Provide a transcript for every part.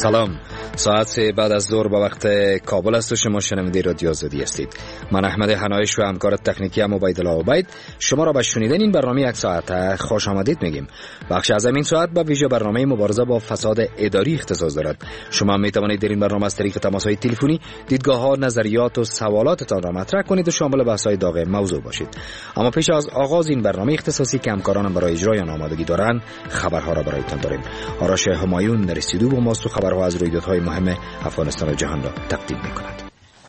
سلام. ساعت 3 بعد از ظهر به وقت کابل است و شما شنونده رادیو آزادی هستید. من احمد حنایش و همکار تکنیکی هم عبیدالله عبید شما را به شنیدن این برنامه یک ساعت خوش آمدید میگیم. بخش از این ساعت به ویژه برنامه مبارزه با فساد اداری اختصاص دارد. شما می توانید در این برنامه از طریق تماس‌های تلفنی دیدگاه‌ها، نظریات و سوالاتتان را مطرح کنید و شامل بحث‌های داغ موضوع باشید. اما پیش از آغاز این برنامه اختصاصی که همکارانم برای اجرای آن آمادگی دارند، خبرها را برایتان داریم. آرش همایون در استودیو با ماست و خبرها از رویدادهای مهم افغانستان و جهان را تقدیم می‌کند.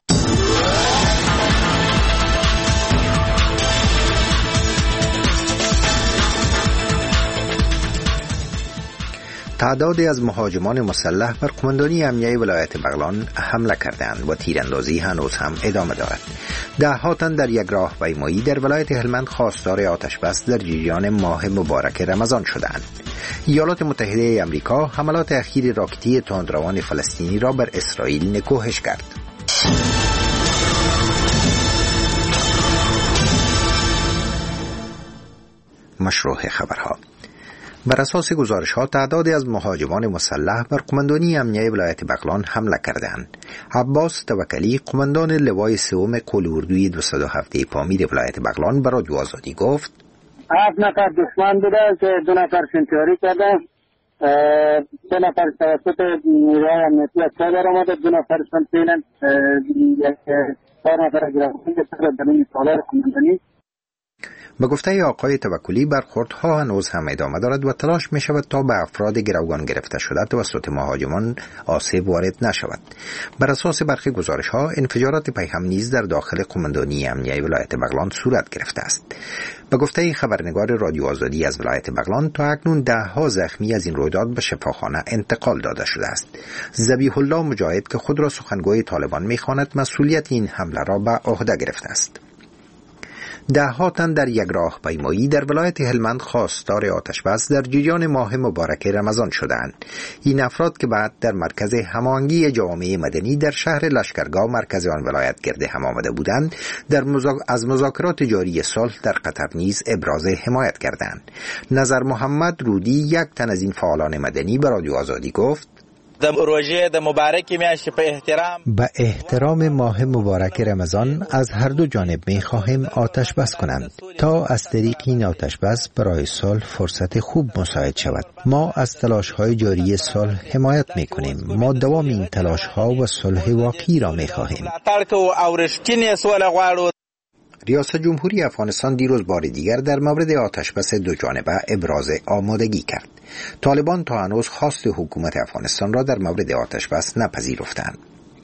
تعدادی از مهاجمان مسلح بر قماندانی امنیه ولایت بغلان حمله کردند و تیراندازی هنوز هم ادامه دارد. ده‌ها تن در یک راهپیمایی در ولایت هلمند خواستار آتش بس در جریان ماه مبارک رمضان شدند. ایالات متحده آمریکا حملات اخیر راکتی تندروان فلسطینی را بر اسرائیل نکوهش کرد. مشروع خبرها. بر اساس گزارش‌ها تعدادی از مهاجمان مسلح بر قماندانی امنیه ولایت بغلان حمله کردند. عباس توکلی قماندان لوای سوم کلاردوی 207 پامیر ولایت بغلان به رادیو آزادی گفت: 7 نفر دشمن بوده که 2 نفر شنتیاری کردن، 3 نفر توسط نیروهای امنیتی از چادر آمده، 2 نفرشان فعلا 4 نفر گرفتاری شده در این سالار قماندانی. به گفته آقای توکلی برخوردها هنوز هم ادامه دارد و تلاش می شود تا به افراد گروگان گرفته شده توسط مهاجمان آسیب وارد نشود. بر اساس برخی گزارش‌ها انفجارات پیهم نیز در داخل قماندانی امنیه ولایت بغلان صورت گرفته است. به گفته خبرنگار رادیو آزادی از ولایت بغلان تا اکنون 10 زخمی از این رویداد به شفاخانه انتقال داده شده است. ذبیح الله مجاهد که خود را سخنگوی طالبان می‌خواند مسئولیت این حمله را به عهده گرفته است. 10 تن در یک راهپیمایی در ولایت هلمند خواستار آتش بس در جریان ماه مبارک رمضان شدند. این افراد که بعد در مرکز هماهنگی جوامع مدنی در شهر لشکرگاه مرکز آن ولایت گرد هم آمده بودند، از مذاکرات جاری صلح در قطر نیز ابراز حمایت کردند. نظر محمد رودی، یک تن از این فعالان مدنی، به رادیو آزادی گفت: روزه د مبارک میاشت به احترام ماه مبارک رمضان از هر دو جانب می‌خواهیم آتش بس کنند تا از طریق این آتش بس برای صلح فرصت خوب مساعد شود. ما از تلاش‌های جاری صلح حمایت می‌کنیم. ما دوام این تلاش‌ها و صلح واقعی را می‌خواهیم. ریاست جمهوری افغانستان دیروز بار دیگر در مورد آتش بس دو جانبه ابراز آمادگی کرد. طالبان تا هنوز خواست حکومت افغانستان را در مورد آتش بس نپذیرفتند.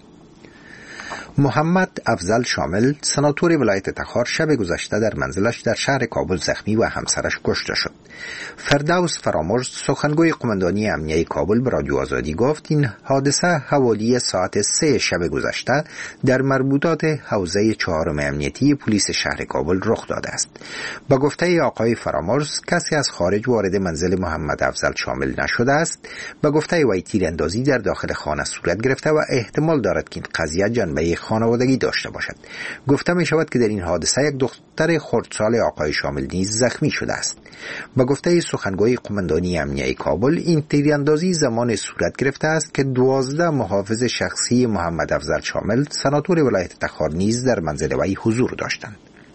محمد افضل شامل، سناتور ولایت تخار، شب گذشته در منزلش در شهر کابل زخمی و همسرش کشته شد. فردوس فرامرز، سخنگوی قماندانی امنیه کابل، به رادیو آزادی گفت این حادثه حوالی ساعت 3 شب گذشته در مربوطات حوزه 4 امنیتی پلیس شهر کابل رخ داده است. با گفته آقای فرامرز کسی از خارج وارد منزل محمد افضل شامل نشده است. با گفته وی تیراندازی در داخل خانه صورت گرفته و احتمال دارد که این قضیه جنبه خانوادگی داشته باشد. گفته می شود که در این حادثه یک دختر خردسال آقای شامل نیز زخمی شده است. با گفته سخنگوی قماندانی امنیه کابل این تیراندازی زمان صورت گرفته است که 12 محافظ شخصی محمد افضل شامل، سناتور ولایت تخار، نیز در منزل وی حضور داشتند.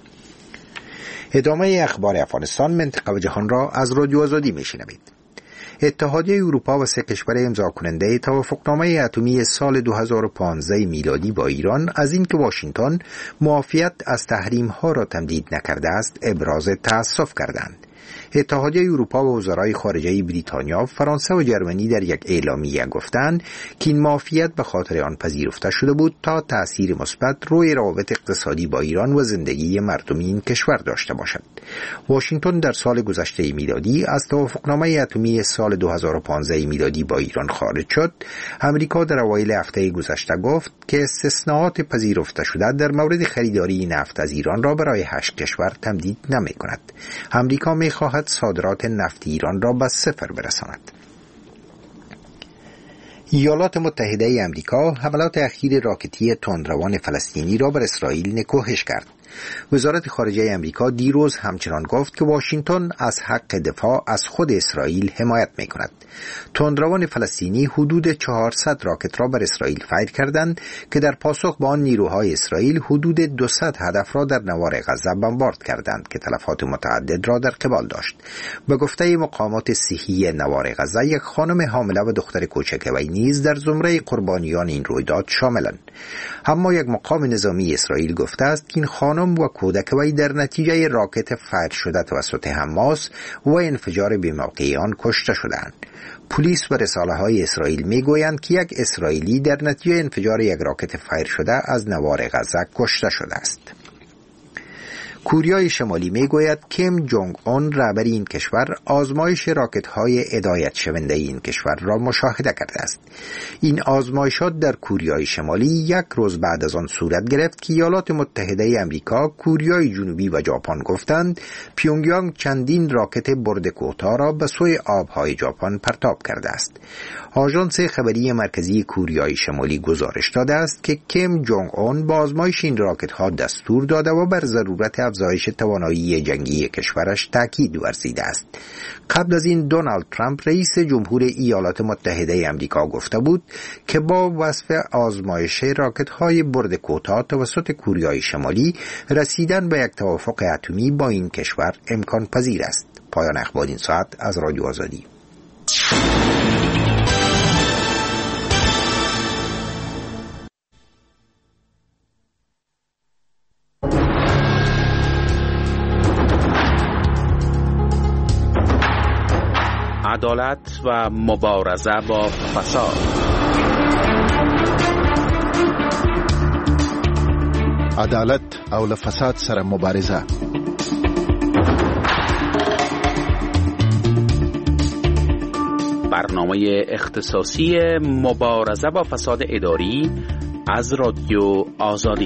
ادامه اخبار افغانستان، منطقه و جهان را از رادیو آزادی میشنوید. اتحادیه اروپا و 3 کشور امضا کننده توافقنامه اتمی سال 2015 میلادی با ایران از اینکه واشنگتن معافیت از تحریم‌ها را تمدید نکرده است ابراز تأسف کردند. اتحادیه اروپا و وزرای خارجه بریتانیا، فرانسه و جرمنی در یک اعلامیه گفتند که این معافیت به خاطر آن پذیرفته شده بود تا تأثیر مثبت روی روابط اقتصادی با ایران و زندگی مردم این کشور داشته باشد. واشنگتن در سال گذشته میلادی از توافقنامه اتمی سال 2015 میلادی با ایران خارج شد. امریکا در اوایل هفته گذشته گفت که استثناءات پذیرفته شده در مورد خریداری نفت از ایران را برای 8 کشور تمدید نمی‌کند. امریکا می‌خواهد صادرات نفت ایران را به 0 برساند. ایالات متحده آمریکا حملات اخیر راکتی تندروان فلسطینی را بر اسرائیل نکوهش کرد. وزارت خارجه امریکا دیروز همچنان گفت که واشنگتن از حق دفاع از خود اسرائیل حمایت می‌کند. تندروان فلسطینی حدود 400 راکت را بر اسرائیل فایر کردند که در پاسخ به آن نیروهای اسرائیل حدود 200 هدف را در نوار غزه بمبارد کردند که تلفات متعدد را در قبال داشت. به گفته مقامات صحی نوار غزه، یک خانم حامله و دختر کوچک وی نیز در زمره قربانیان این رویداد شاملند. اما یک مقام نظامی اسرائیل گفته است که این خانم و کودک وی در نتیجه راکت فایر شده توسط حماس و انفجار بی‌موقعی آن کشته شدند. پلیس و رساله‌های اسرائیل می‌گویند که یک اسرائیلی در نتیجه انفجار یک راکت فایر شده از نوار غزه کشته شده است. کره شمالی میگوید کیم جونگ اون رهبر این کشور آزمایش راکت‌های هدایت شونده این کشور را مشاهده کرده است. این آزمایشات در کره شمالی یک روز بعد از آن صورت گرفت که ایالات متحده آمریکا، کره جنوبی و ژاپن گفتند پیونگیانگ چندین راکت برد کوتاه را به سوی آبهای ژاپن پرتاب کرده است. آژانس خبری مرکزی کره شمالی گزارش داده است که کیم جونگ اون با آزمایش این راکت‌ها دستور داده و بر ضرورت افزایش توانایی جنگی کشورش تاکید ورزیده است. قبل از این دونالد ترامپ رئیس جمهور ایالات متحده آمریکا گفته بود که با وصف آزمایش راکت‌های برد کوتاه توسط کره شمالی رسیدن به یک توافق اتمی با این کشور امکان پذیر است. پایان اخبار این ساعت از رادیو آزادی. عدالت و مبارزه با فساد. عدالت او له فساد سره مبارزه. برنامه اختصاصی مبارزه با فساد اداری از رادیو آزادی.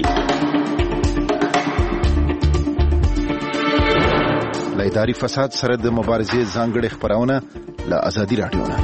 له اداري فساد سره د مبارزې ځانګړې خبرونه له آزادي رادیو نه.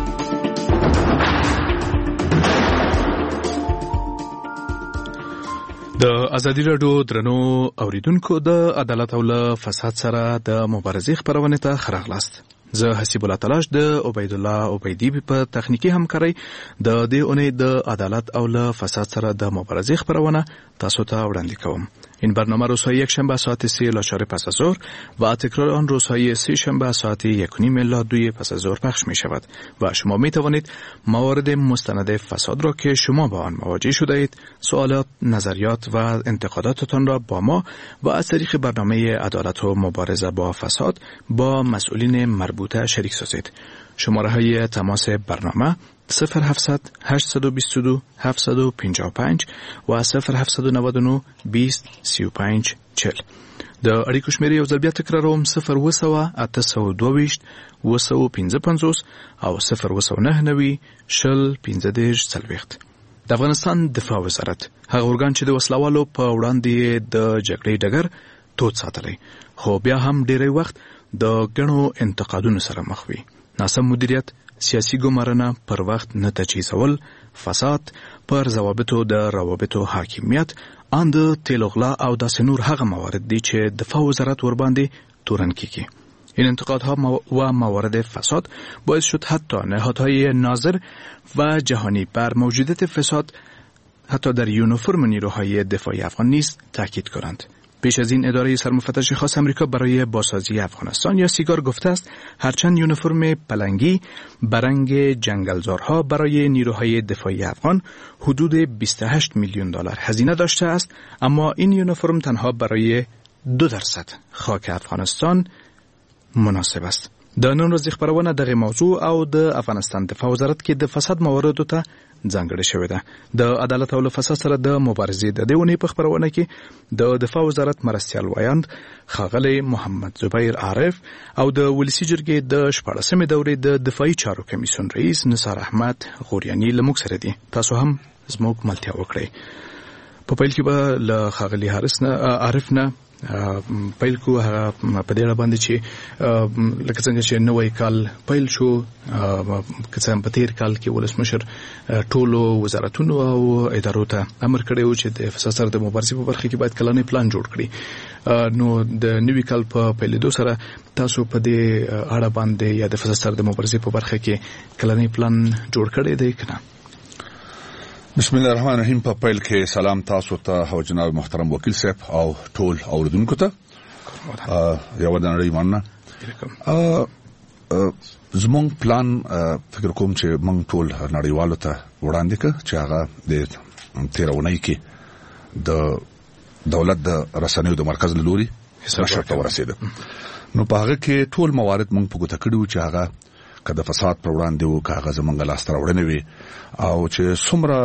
د آزادي رادیو درنو اوریدونکو، د عدالت او له فساد سره د مبارزې خبرونه ته خراغلاست. زه حسیب الله تلاش د عبید الله عبیدی په تخنیکی همکارۍ د دې اونۍ د عدالت او له فساد سره د مبارزې خبرونه تاسو ته وړاندې کوم. این برنامه روزهای یک شنبه ساعت 3 الی 4 پس از ظهر و تکرار آن روزهای سه شنبه ساعت 1:30 الی 2 پس از ظهر پخش می شود و شما می توانید موارد مستند فساد را که شما با آن مواجه شده اید، سوالات، نظریات و انتقاداتتان را با ما و از طریق برنامه عدالت و مبارزه با فساد با مسئولین مربوطه شریک سازید. شماره های تماس برنامه 0700 822 755 و 0799 20 35 40. د اړیکو شمیرې یو ځل بیا تکراروم 0 822 255 او 0 شل 15 40. د افغانستان دفاع وزارت هغه ارګان چې د وسلوالو په وړاندې د جګړې ډګر تود ساتلی، خو بیا هم ډیری وخت د غنو انتقادونو سره مخ وي. ناسم مدیریت، سیاسی ګمارنه، پر وخت نه تجهیزول، فساد، پر ضوابطو د روابطو حاکمیت، ان د تیلوغلا او داسې نور هغه موارد دي چې دفاع وزارت ور باندې تورن کیږي. این انتقادها و موارد فساد باعث شد حتی نهادهای ناظر و جهانی بر موجودیت فساد حتی در یونیفرم نیروهای دفاعی افغان نیز تاکید کنند. پیش از این اداره سرمفتش خاص امریکا برای بازسازی افغانستان یا سیگار گفته است هرچند یونیفرم پلنگی برنگ جنگلزارها برای نیروهای دفاعی افغان حدود 28 میلیون دلار هزینه داشته است، اما این یونیفرم تنها برای 2% خاک افغانستان مناسب است. د نن ورځې خبرونه دغه موضوع او د افغانستان دفاع وزارت کې د فساد موارد ته ځانګړې شوې ده. د عدالت او له فساد سره د مبارزې د دېونې په خبرونه کې د دفاع وزارت مرستیال وایاند ښاغلی محمد زبیر عارف او د ولسی جرګې د 14مې دورې د دفاعي چارو کمیسیون رئیس نثار احمد غوریانی له موږ سره دي. تاسو هم زموږ ملتیا وکړئ. په پیل کې به له ښاغلي عارف نه پیل کو هغه په دې اړه باندې چې لکه څنګه چې نوې کال پیل شو، که څنګه په تیر کال کې ولسمشر ټولو وزارتونو او ادارو ته امر کړی و چې د فساد سره د مبارزې په برخه کې باید کلانې پلان جوړ کړي. نو د نوي کال په پیلېدو سره تاسو په دې اړه باندې یا د فساد سره د مبارزې په برخه کې کلنی پلان جوړ کړی دی کنه؟ بسم الله الرحمن الرحیم. په پیل کې سلام تاسو ته او جناب محترم وکیل صاحب او ټول اوریدونکو ته یو ډنړی مننه. زمونږ پلان فکر کوم چې موږ ټول نړیوالو ته وړاندې کړ چې هغه د تیرونی کې د دولت د رسنیو د مرکز لوري نشر ته ورسېده. نو په هغه کې ټول موارد موږ په ګوته کړو چې هغه کله فساد پر وړاندې وو، کاغه زمونږ لاس تر وړنې وي او چې څومره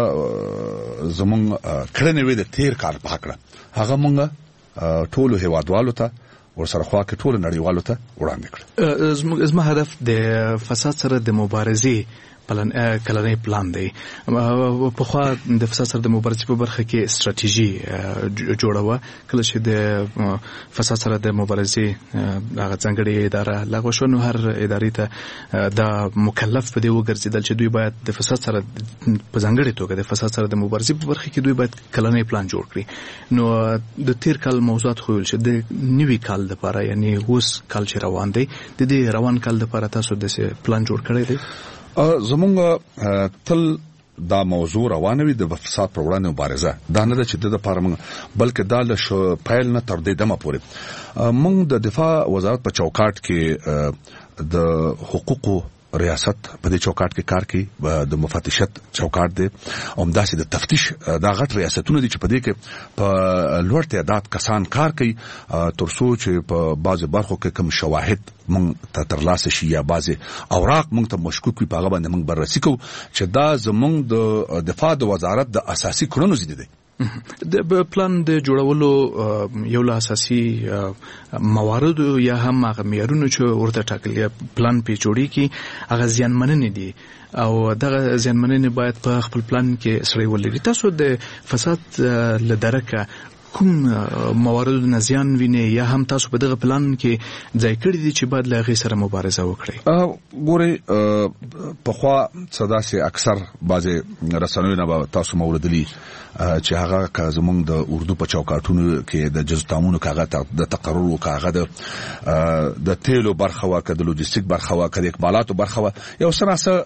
زمونږ کړنې وي د تیر کال په حق هغه موږ ټول هیوادوالو ته ورسره خوا کې ټول نړیوالو ته وړاندې کړ. زما هدف د فساد سره د مبارزې کلنی پلان دی. په خوا د فساد سره د مبارزې په برخه کې استراتیژي جوړوه. کله چې د فساد سره د مبارزې هغه ځانګړې اداره لغوه شو، نو هر ادارې ته دا مکلف په دې وګرځېدل چې دوی باید د فساد سره په ځانګړې توګه د فساد سره د مبارزې په برخه کې دوی باید کلنی پلان جوړ کړي. نو د تیر کال موضوعات خو چې د نوي کال لپاره یعنی اوس کال چې روان دی د دې روان کال لپاره تاسو د پلان جوړ کړی دی؟ زمونږ تل دا موضوع روانه وي د فساد پر وړاندې مبارزه. دا نه ده چې د لپاره موږ بلکې دا له پیل نه تر دې دمه پورې موږ د دفاع وزارت په چوکاټ کې د حقوقو ریاست په دې چوکاټ کې کار کوي، د مفتشت چوکاټ دی او همداسې د تفتیش دا غټ ریاستونه دي چې په دې کې په لوړ تعداد کسان کار کوي ترڅو چې په بعض برخو کې کوم شواهد موږ ته ترلاسه شي یا بعض اوراق موږ ته مشکوک وي په هغه باندې موږ بررسي کوو چې دا زموږ د دفاع د وزارت د اساسي کړنو ځینې دي. د پلان د جوړولو یو له اساسي مواردو یا هم هغه معیارونو چې ورته ټاکلي پلان په جوړی کې هغه زیانمننې دي او دغه زیانمننې باید په خپل پلان کې سره ولري. تاسو د فساد له درکه کوم موارد نه زیان ویني یا هم تاسو په دغه پلان کې ځای کړی دي چې باید له هغې سره مبارزه وکړئ؟ ګورئ پخوا څه داسې اکثر بعضې رسنیو نه به تاسو موردلي چې هغه که زمونږ د اردو په چوکاټونو کې د جزتامونو که هغه د تقرر که هغه د تیلو برخه وه که د لوجستیک برخه وه که د اقبالاتو برخه وه یو څه ناڅه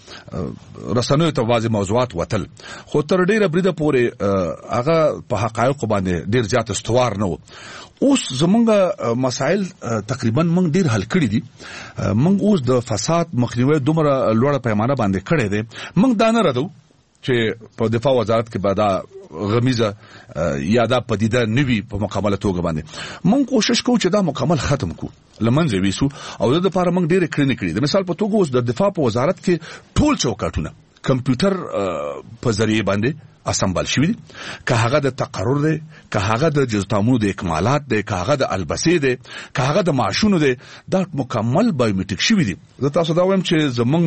رسنیو ته بعضې موضوعات وتل، خو تر ډېره بریده پورې هغه په حقایقو باندې ډېر زیات استوار نه و. اوس زمونږ مسائل تقریبا موږ ډېر حل کړي دي. موږ اوس د فساد مخنیوی دومره لوړه پیمانه باندې کړی دی. موږ دا نه ردو چې په دفاع وزارت کې به دا غمیزه یا دا پدیده نوي په مکمله توګه باندې موږ کوشش کوو چې دا مکمل ختم کو لمنځه ویسو او د لپاره موږ ډېرې کړنې کړي. د مثال په توګه اوس د دفاع په وزارت کې ټول چوکاټونه کمپیوټر په ذریعه باندې اسمبل شوی دي، که هغه د تقرر دی، که هغه د جزتامونو د اکمالات دی، که هغه د البسې دی، که هغه د معاشونو دی، دا مکمل بایومټریک شوی دي. زه تاسو دا وایم چې زمونږ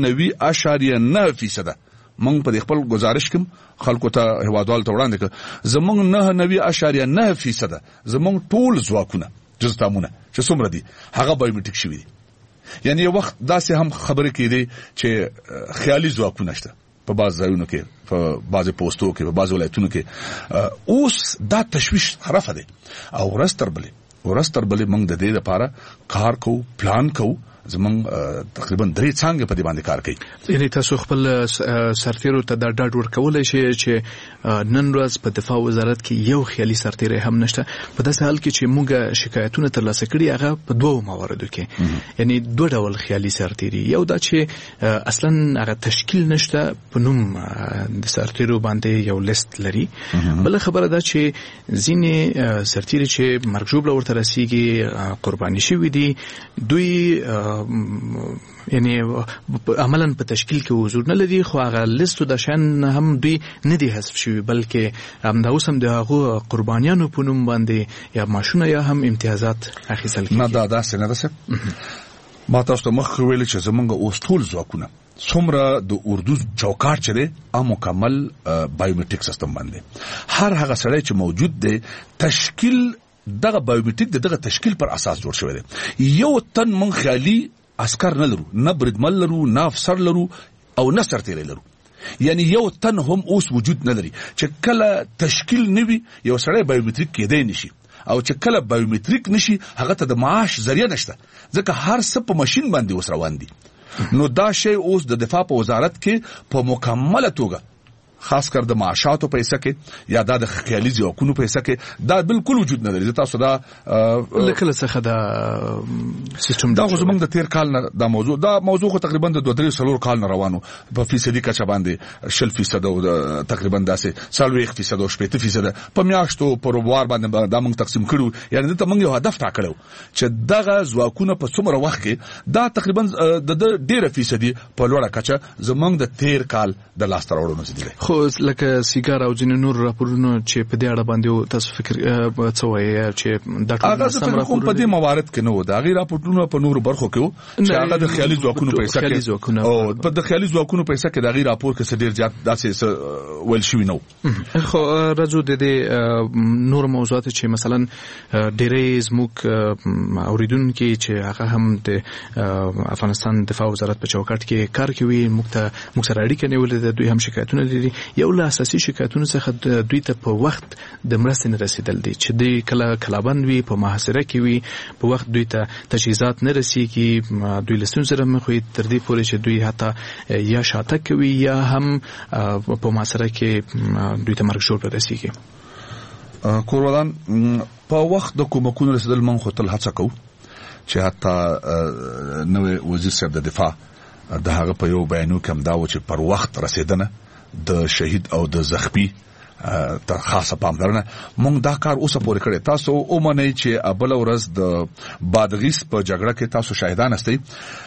99.9% موږ په خپل گزارش کې خلکو ته هوادوال ته وړاندې کړ زمونږ 99.9% زمونږ ټول ځواکونه جزتامونه چې څومره دي هغه بایومټریک شوی دي. یعنی یو وخت داسې هم خبره کېدې چې خیالي ځواکونه شته په بعض ځایونو کې، په بعض پوسټو کې، په بعض ولایتونو کې. اوس دا تشویش طرفه دی او ورځ تر بلې موږ د دې لپاره کار کوو، پلان کوو. زمونږ تقریبا 3 څانګې په دې باندې کار کوي. یعنی تاسو خپل سرتیرو ته دا ډاډ ورکولی شئ چې نن ورځ په دفاع وزارت کې یو خیالي سرتیری هم نشته، په داسې حال کې چې موږ شکایتونه ترلاسه کړي هغه په 2 مواردو کې. یعنی 2 ډول خیالي سرتیری، یو دا چې اصلا هغه تشکیل نشته، په نوم د سرتیرو باندې یو لیست لري. بل خبره دا چې ځینې سرتیری چې مرګ ژوبله ورته رسیږي، قرباني شوي دي، دوی یعنی عملاً په تشکیل کې حضور نه لري، خو هغه لیستو د شان هم دوی نه دي حذف شوي، بلکې همدا اوس هم د هغو قربانیانو په نوم باندې یا معاشونه یا هم امتیازات اخیستل کېږي. نه دا داسې نه ده. ما تاسو ته مخکې ویلي چې زمونږ اوس ټول ځواکونه څومره د اردو چوکاټ چې دی مکمل بایومټریک سیستم باندې هر هغه سړی چې موجود دی تشکیل دغه بایومټریک دغه تشکیل پر اساس جوړ شوی دی. یو تن من خیالي عسكر نه لرو، نه بریدمن لرو، نه افسر لرو او نه سرتیری لرو. یعنی یو تن هم اوس وجود نه لري چې کله تشکیل نوي یو سړی بایومټریک کېدای نشي. او چې کله بایومټریک نشي هغه ته د معاش ذریعہ نشته ځکه هر څه په ماشين باندې اوس روان دي. نو دا شی اوس د دفاع په وزارت کې په مکمله توګه خاص کر د معاشاتو پیسې کې یا د خیالي ځواکونو پیسې کې دا بالکل وجود نه لري. تاسو دا لکه څه دا سیستم دا زمونږ د تیر کال نه دا موضوع خو تقریبا د 2-3 کال نه روانو په فیصدي کچه باندې 0% او تقریبا داسې 40% او 70% په میاشتو په روبوار باندې دا موږ تقسیم کړو. یعنی ته موږ یو هدف ټاکلو چې دغه ځواکونه په څومره وخت کې دا تقریبا د 1.5% په لوړه کچه زمونږ د تیر کال د لاس تر وړو نزدې. خو لکه سیګار او ځینې نور راپورونه چې په دې اړه باندې تاسو فکر څه وایي چې دا ټول سم راپورونه په دې موارد کې نه و دا غیر راپورونه په نور برخو کې چې هغه د خیالي ځواکونو پیسې کې او په د خیالي ځواکونو پیسې کې دا غیر راپور کې څه ډیر زیات داسې ویل شوی نو. خو راځو د دې نور موضوعات چې مثلا ډېرې زموږ اوریدونکو چې هغه هم د افغانستان دفاع وزارت په چوکاټ کې کار کوي موږ سره اړیکه نیولې ده دوی هم شکایتونه لري. یو له اساسي شکایتونو څخه دوی ته په وخت د مرستې نه رسیدل دي چې دوی کله کلابند وي په محاصره کې وي په وخت دوی ته تجهیزات نه رسیږي دوی له ستونزو سره مخ وي تر دې پورې چې دوی حتی یا شاته کوي یا هم په محاصره کې دوی ته مرګ شور رسیږي. کورولان په وخت د کومکونو رسیدل مونږ خو تل هڅه کوو چې حتی نوې وزیر صاحب د دفاع د هغه په یو بیانو کې هم دا و چې پر وخت رسیدنه د شهید او د زخمی تر خاصه پاملرنه مونږ دا کار اوسه پورې کړی. تاسو اومنئ چې ابل ورځ د بادغیس په جګړه کې تاسو شاهدان استئ.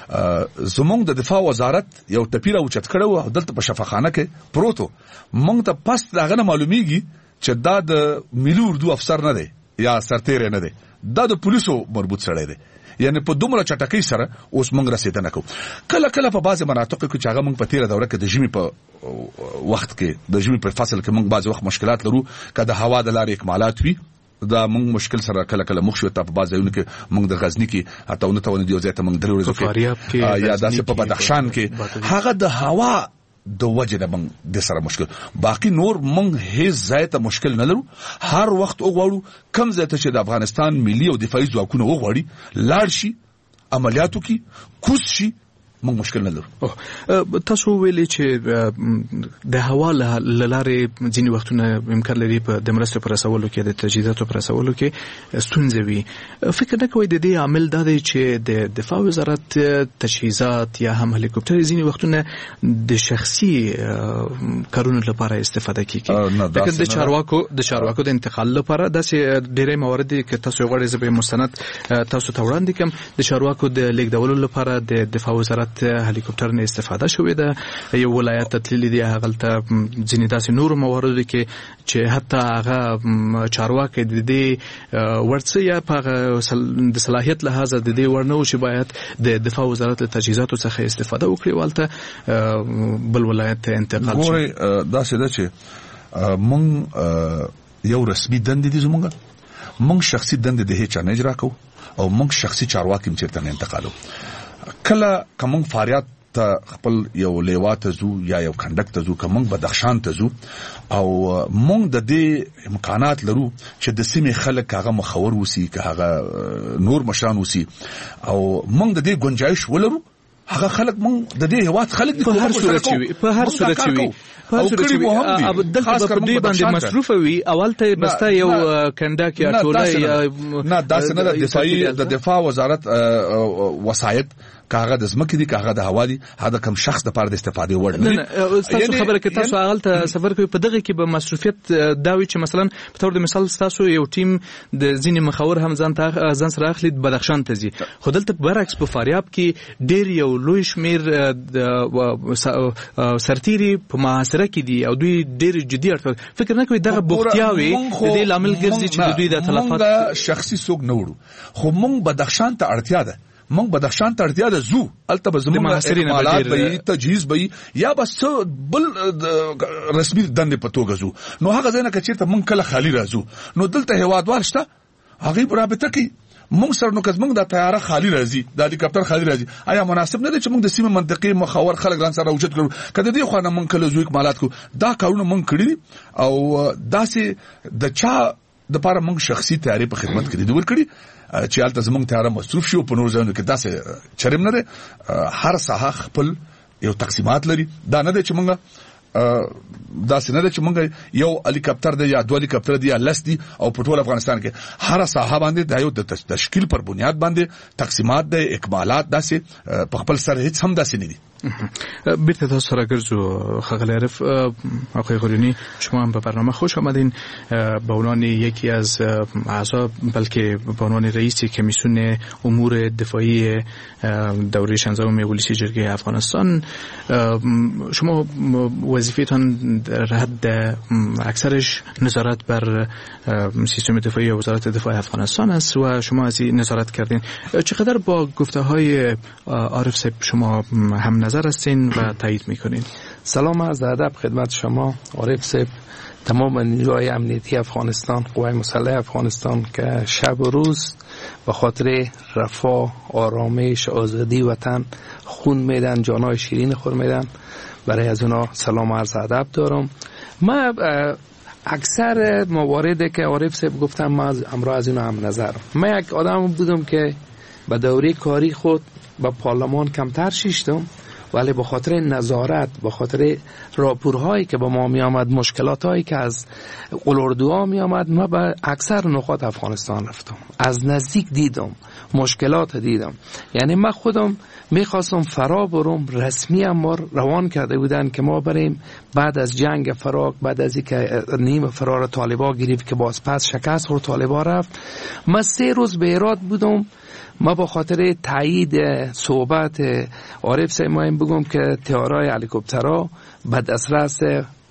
زمونږ د دفاع وزارت یو ټپیر او چت کړو او دلته په شفاخانه کې پروتو مونږ ته پس داغه معلومیږي چې دا د ملي اردو افسر نه دی یا سرتیر نه دی دا د پولیسو مربوط سره دی. یعنی په دومره چټکۍ سره اوس موږ رسیدنه کوو. کله کله په بعضه مناطق کې چې هغه موږ په تیره دوره کې د ژمي په وخت کې د ژمي په فصل کې موږ بعض وخت مشکلات لرو کله هوا د لارې اکمالات وي دا موږ مشکل سره کله کله مخ شو ته په بعض ځایونو کې موږ د غزنی کې حتی ونه ته ونه دی ځای ته موږ درو ورځو یا داسې په بدخشان کې هغه د هوا د وجه د موږ د سره مشکل باقی نور موږ هیڅ ځای ته مشکل نه لرو. هر وخت وګورو کم ځای ته چې د افغانستان ملي او دفاعي ځواکونه وغواړي لاړ شي عملیاتو کې کوز شي موږ مشکل نه لرو. تاسو ویلي چې د هوا لارې ځینې وختونه امکان لري په د مرستو پر رسولو کې د تجهیزاتو پر رسولو کې ستونزې وي. فکر نه کوئ د دې عامل دا دی چې د دفاع وزارت تجهیزات یا هم هلیکوپټر ځینې وختونه د شخصي کارونو لپاره استفاده کیږي لکه د چارواکو د انتقال لپاره داسې ډېرې موارد کې تاسو غواړئ زه به مستند تاسو ته وړاندې کړم. د چارواکو د لیږدولو لپاره د دفاع وزارت هلیکوپټر نه استفاده شوې ده. یو ولایت تللی دی هغه ته ځینې داسې نور موارد کې چې حتی هغه چارواکي د دې ورڅ یا په د صلاحیت لحاظ د دې ورنو چې باید د دفاع وزارت له تجهیزاتو څخه استفاده وکړي والته بل ولایت ته انتقال شي. دا څه ده چې مونږ یو رسمي دند دي زمونږ مونږ شخصي دند د هیڅ نه اجرا کوو او مونږ شخصي چارواکي چیرته نه انتقالو. کله کوم فاریات ته خپل یو لیوات زو یا یو کنډک ته زو کوم بدخشان ته زو او مونږ د دې امکانات لرو چې د سیمې خلک هغه مخور وسی که هغه نور مشران وسی او مونږ د دې گنجائش ولرو هغه خلک مونږ د دې هواد خلک په هر صورت وي او کړي مو هم دي خاص کر دې باندې مصروف وي اول ته بستا یو کنډک یا ټوله یا نه داسې نه د دفاع وزارت وسایت کاغه د زمکې دي کاغه د هوا دي هدا کم شخص د پاره د استفاده وړ نه تاسو خبره کې تاسو هغه ته سفر کوي په دغه کې به مصروفیت داوي چې مثلا په تور د مثال تاسو یو ټیم د ځینې مخاور هم ځان سره اخلي بدخشان ته ځي خو دلته برعکس په فاریاب کې ډیر یو لوی شمیر سرتيري په محاصره کې دي او دوی ډیر جدي فکر نه کوي دغه بوختیاوي د دې لامل ګرځي چې دوی د تلفات شخصي سوق نه وړو خو مونږ بدخشان ته اړتیا ده مونږ بدخشان ته اړتیا ده زو الته به زموږ اکمالات به تجهیز به یا بس بل رسمي دنده په توګه زو نو هغه ځنه کچیرته مونږ کله خالی راځو نو دلته هوادوال شته هغه رابطه کوي مونږ سره نو کز مونږ د طیاره خالی راځي د هلیکاپټر خالی راځي آیا مناسب نه دی چې مونږ د سیمه منطقي مخاور خلک ځان سره اوچت کړو کله دې خو نه مونږ کله زو اکمالات کو دا کارونه مونږ کړی او داسې د چا د پاره موږ شخصي تیاری په خدمت کې دی ورکړي چې حالت زموږ تیار مصروف شو په نور ځایونو کې داسې چرېم نه هر ساحه خپل یو تقسیمات لري. دا نه دی چې موږ دا څنګه ده چې موږ یو هلیکاپټر دی یا دوه هلیکاپټر دی یا لس دی او په ټول افغانستان کې هر ساحه باندې د یو د تشکیل پر بنیاد باندې تقسیمات د اکمالات داسې په خپل سر هیڅ هم داسې نه دي. بیرته تاسو سره ګرځو خغل عارف آقای قرینی، شما هم به برنامه خوش آمدین. به عنوان یکی از اعضا بلکه به عنوان رئیس کمیسیون امور دفاعی دوره 16 مجلس جرگه افغانستان، شما وظیفه‌تان در حد اکثرش نظارت بر سیستم دفاعی وزارت دفاع افغانستان است و شما از این نظارت کردین. چقدر با گفته‌های عارف صاحب شما هم نظر هستین و تایید میکنین؟ سلام از ادب خدمت شما عارف صاحب، تمام نیروهای امنیتی افغانستان، قوای مسلح افغانستان که شب و روز به خاطر رفاه، آرامش، آزادی وطن خون میدن، جانای شیرین خور میدن، برای از اونا سلام عرض ادب دارم. من اکثر مواردی که عارف صاحب گفتم من امروز از اونا هم نظرم. من یک آدم بودم که به دوره کاری خود به پارلمان کمتر شیشتم، ولی به خاطر نظارت، به خاطر راپورهایی که با ما می آمد، مشکلاتایی که از قلوردوها می آمد، ما به اکثر نقاط افغانستان رفتم، از نزدیک دیدم، مشکلات دیدم. یعنی من خودم میخواستم فرا برم، رسمی ما روان کرده بودن که ما بریم بعد از جنگ فراق، بعد از اینکه نیم فرار طالبا گرفت که باز پس شکست خورد طالبا رفت، من 3 روز به ایراد بودم. ما با خاطر تایید صحبت عارف صاحب ما این بگم که تیارای هلیکوپترها به دسترس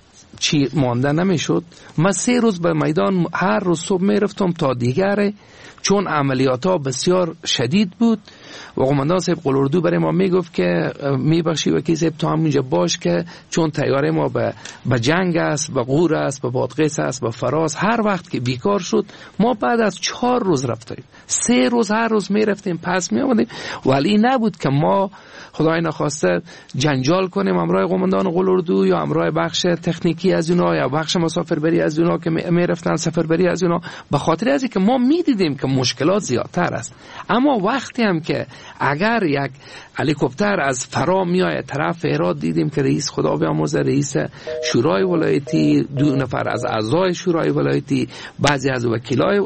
چی مانده نمیشد. من 3 روز به میدان هر روز صبح میرفتم تا دیگره، چون عملیات ها بسیار شدید بود و قماندان صاحب قلوردو برای ما میگفت که میبخشی وکیل صاحب تو همونجا باش که چون تیاره ما به جنگ است، به غور است، به بادغیس است، به فراز. هر وقت که بیکار شد ما بعد از 4 روز رفتیم، 3 روز هر روز میرفتیم پس میامدیم. ولی نبود که ما خدای نخواسته جنجال کنیم امرای قماندان قلوردو یا امرای بخش تکنیکی از اونا یا بخش مسافربری از اونا که میرفتن سفربری از اونا، به خاطر از اینکه ما میدیدیم که مشکلات زیادتر است. اما وقتی هم که اگر یک هلیکوپتر از فرا میاد طرف هرات، دیدیم که رئیس خدا بیامرزه رئیس شورای ولایتی، 2 نفر از اعضای شورای ولایتی، بعضی از وکیلای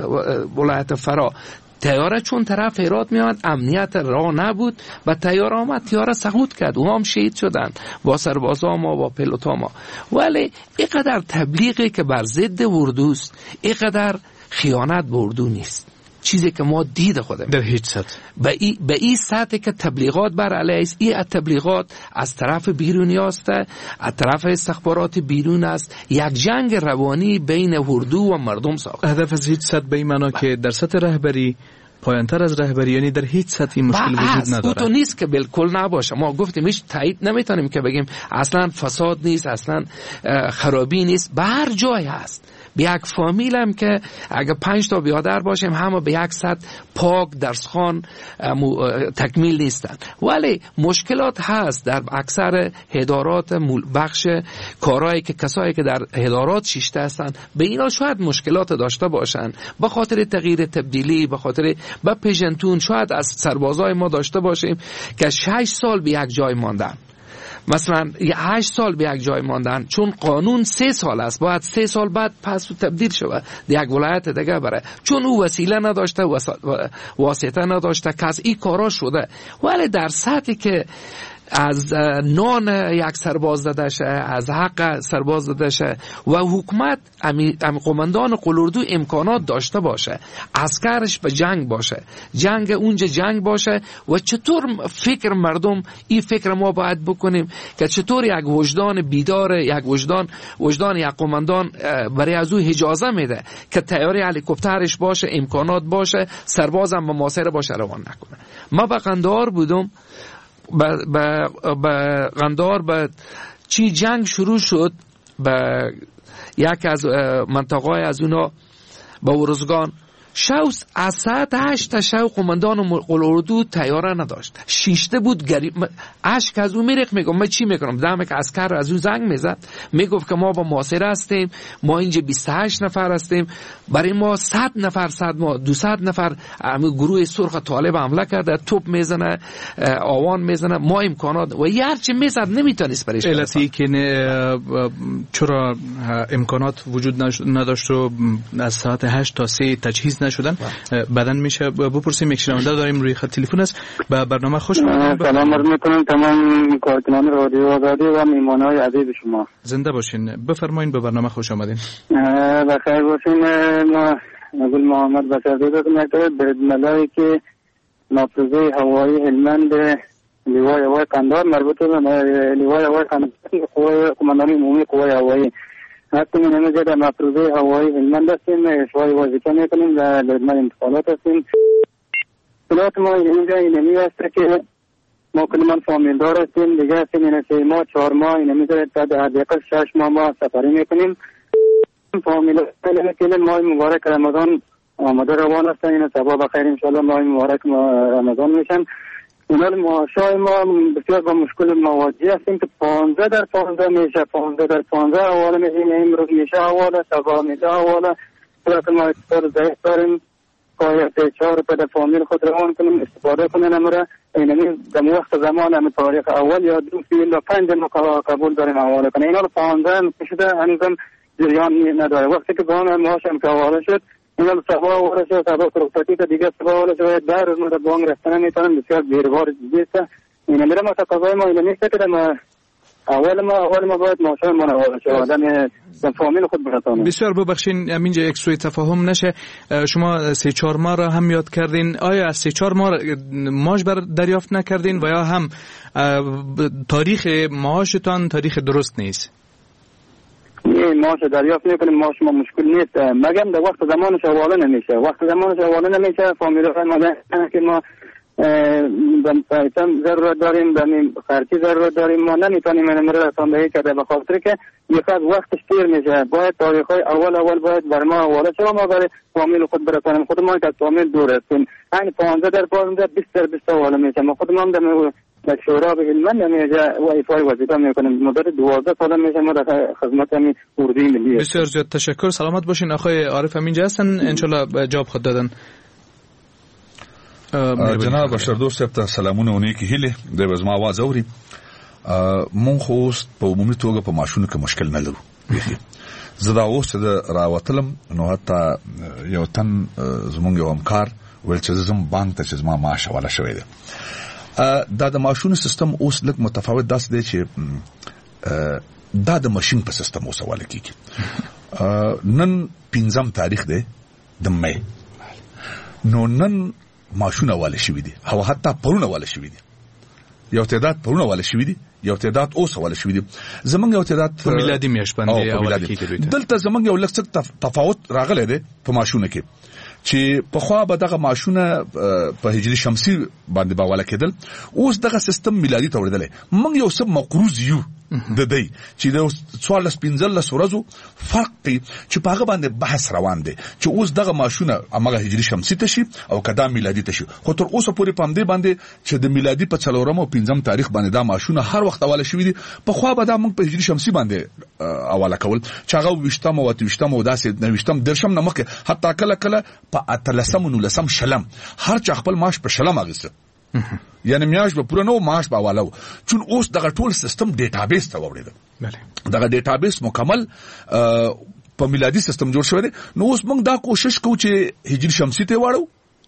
ولایت فرا، تیاره چون طرف هرات میاد امنیت راه نبود و تیاره آمد، تیاره سقوط کرد، او هم شهید شدن با سربازا ما با پیلوتا ما. ولی اینقدر تبلیغی که بر ضد اردوست، اینقدر خیانت به اردو نیست. چیزی که ما دید خودم در هیچ سطح به این سطح که تبلیغات بر علیه است، این تبلیغات از طرف بیرونی است، از طرف استخبارات بیرون است، یک جنگ روانی بین اردو و مردم ساخت. هدف از هیچ سطح به این معنا که در سطح رهبری پایانتر از رهبری، یعنی در هیچ سطحی مشکل وجود نداره. تو نیست که بالکل نباشه. ما گفتیم هیچ تایید نمیتونیم که بگیم اصلا فساد نیست، اصلا خرابی نیست، به هر جای هست. به یک فامیل هم که اگه 5 تا بیادر باشیم همه به یک سطح پاک درسخوان تکمیل نیستن، ولی مشکلات هست در اکثر ادارات بخش کارهایی که کسایی که در ادارات شیشته هستن به اینا شاید مشکلات داشته باشن، به خاطر تغییر تبدیلی، به خاطر به پیژنتون. شاید از سربازای ما داشته باشیم که 6 سال به یک جای ماندن، مثلا 8 سال به یک جای ماندن، چون قانون 3 سال است، باید 3 سال بعد پس تبدیل شود یک ولایت دیگه بره، چون او وسیله نداشته، واسطه نداشته، کس این کارا شده. ولی در سطحی که از نان یک سرباز داده شه، از حق سرباز داده شه و حکومت قماندان قلوردو امکانات داشته باشه، عسکرش به جنگ باشه، جنگ اونجا جنگ باشه. و چطور فکر مردم، این فکر ما باید بکنیم که چطور یک وجدان بیدار، یک وجدان یک قماندان برای از او اجازه میده که تیاره هلیکوپترش باشه، امکانات باشه، سربازم به محاصره باشه روان نکنه. ما به قندهار بودم، به قندهار به چی جنگ شروع شد، به یک از منطقه از اونا به ورزگان شوس از ساعت 8 تا شو قماندان اردو تیاره نداشت. شیشته بود اشک از اون میریخت. میگم من چی میکنم؟ دم که عسکر از اون زنگ میزد میگفت که ما با محاصره هستیم، ما اینجا 28 نفر هستیم، برای ما 100 نفر 200 نفر گروه سرخ طالب حمله کرده، توپ میزنه، آوان میزنه، ما امکانات و هر چی میزد نمیتونست برایش علتی که چرا امکانات وجود نداشت و از ساعت 8 تا 3 تجهیز نشدن. بعدن میشه بپرسیم. یک شنونده داریم روی خط تلفن است. به برنامه خوش آمدید. سلام عرض میکنم تمام کارکنان رادیو آزادی و میهمانای عزیز شما. زنده باشین. بفرمایید، به برنامه خوش آمدید. بخیر باشین. ما گل محمد بشردوست میگه به ملایی که نافذه هوایی هلمند لیوای هوای قندهار مربوط به لیوای هوای قندهار قماندانی عمومی قوای هوایی حتی من همه در مفروضه هوایی هلمند هستیم. اشوای وظیفه میکنیم در لجنه انتقالات هستیم. اطلاعات ما اینجا اینمی هست که ما کلمان فامیلدار هستیم دیگه هستیم. این 3 ماه 4 ماه اینمی تا در حداقل 6 ماه ما سفری میکنیم. فامیلدار که ماه مبارک رمضان آماده روان هستن. این صبح بخیر انشالله ماه مبارک رمضان میشن. اینا معاشای ما بسیار با مشکل مواجه هستیم که 15 در 15 میشه، 15 در 15 حواله میشه، امروز میشه حواله، صبح میشه حواله. صورت ما اتصال ضعیف داریم، قایت 4 پد فامیل خود روان کنیم استفاده کنیم. امره اینمی در وقت زمان هم تاریخ اول یا 2 یا 5 ما قبول داریم حواله کنیم. اینا رو 15 میشه هنوزم جریان نداره. وقتی که بان معاشم که حواله شد اینا رو صبح حواله شد، صبح رخصتی تا دیگه صبح حواله شد، در روز ما در بانک رفتن نمیتونم. بسیار بیروار دیسته. اینا میره ما تقاضای ما اینا نیست که اول ما باید معاشای ما حواله شد آدم در فامیل خود برسانه. بسیار ببخشین همینجا یک سوء تفاهم نشه. شما 3-4 ماه را هم یاد کردین. آیا از 3-4 ماه معاش دریافت نکردین و یا هم تاریخ معاشتان تاریخ درست نیست؟ نه معاش دریافت میکنیم. معاش ما مشکل نیست مگم در وقت زمانش حواله نمیشه. وقت زمانش حواله نمیشه فامیل ما که ما ایتم ضرورت داریم، داریم خرچی ضرورت داریم، ما نمیتونیم این رو رساندهی کرده به خاطر که یک از وقتش دیر میشه. باید تاریخ‌های اول باید بر ما حواله شد ما برای فامیل خود برسانیم. خود ما که فامیل دور هستیم. این 15 در 15 20 در 20 حواله میشه. ما خود ما هم در شورا به هلمند همیجا وظیفه وظیفه میکنیم. مدت 12 سال میشه ما در خدمت همین اردوی ملی. بسیار زیاد تشکر. سلامت باشین. آقای عارف همینجا هستن انشالله جواب خود دادن. جناب بشردوست صاحب ته سلامونه ونی کی هله د وزما आवाज اوري مون خو په عمومي توګه په ماشونو کې مشکل نه لرو. زدا اوس د راوتلم نو حتی یو تن زمونږ یو همکار ول چې زم بانک ته چې زما معاش حواله شوی دی. دا د ماشونو سیستم اوس لږ متفاوت داس دی چې دا د ماشين په سیستم اوس حواله کیږي. نن 15 تاریخ دی د مې نو نن ماشونه واله شوی دي او حتی پرونه واله شوی دي. یو تعداد پرونه واله شوی دي، یو تعداد اوس واله شوی دي. زمونږ یو تعداد په میلادي میاشت باندې اول کې دلته زمونږ یو لږ تفاوت راغلی دی په ماشونه کې چې په خوا به دغه ماشونه په هجری شمسي باندې باواله کېدل. اوس دغه سیستم میلادي توړدل. موږ یو څه مقروض یو د دې چې د 14 ورځو فرق دی چې په هغه باندې بحث روان دی چې اوس دغه ماشونه امغه هجری شمسي تشي او کدا میلادي تشي. خو تر اوسه پورې پام دی باندې چې د میلادي په 4 او 15 تاریخ باندې دا ماشونه هر وخت حواله شوی دي. په خوا به دا موږ په هجری شمسي باندې حواله کول چې هغه 20 او 30 او داسې 90 درشم نه مخه حتی کله په اتلسم نو لسم شلم هر چا خپل معاش په شلم اغسته. یعنی میاش به پوره نو معاش به حواله چون اوس دغه ټول سیستم ډیټابیس ته وړي. بله دغه ډیټابیس مکمل په میلادي سیستم جوړ شوی دی. نو اوس موږ دا کوشش کوو چې هجری شمسي ته واړو.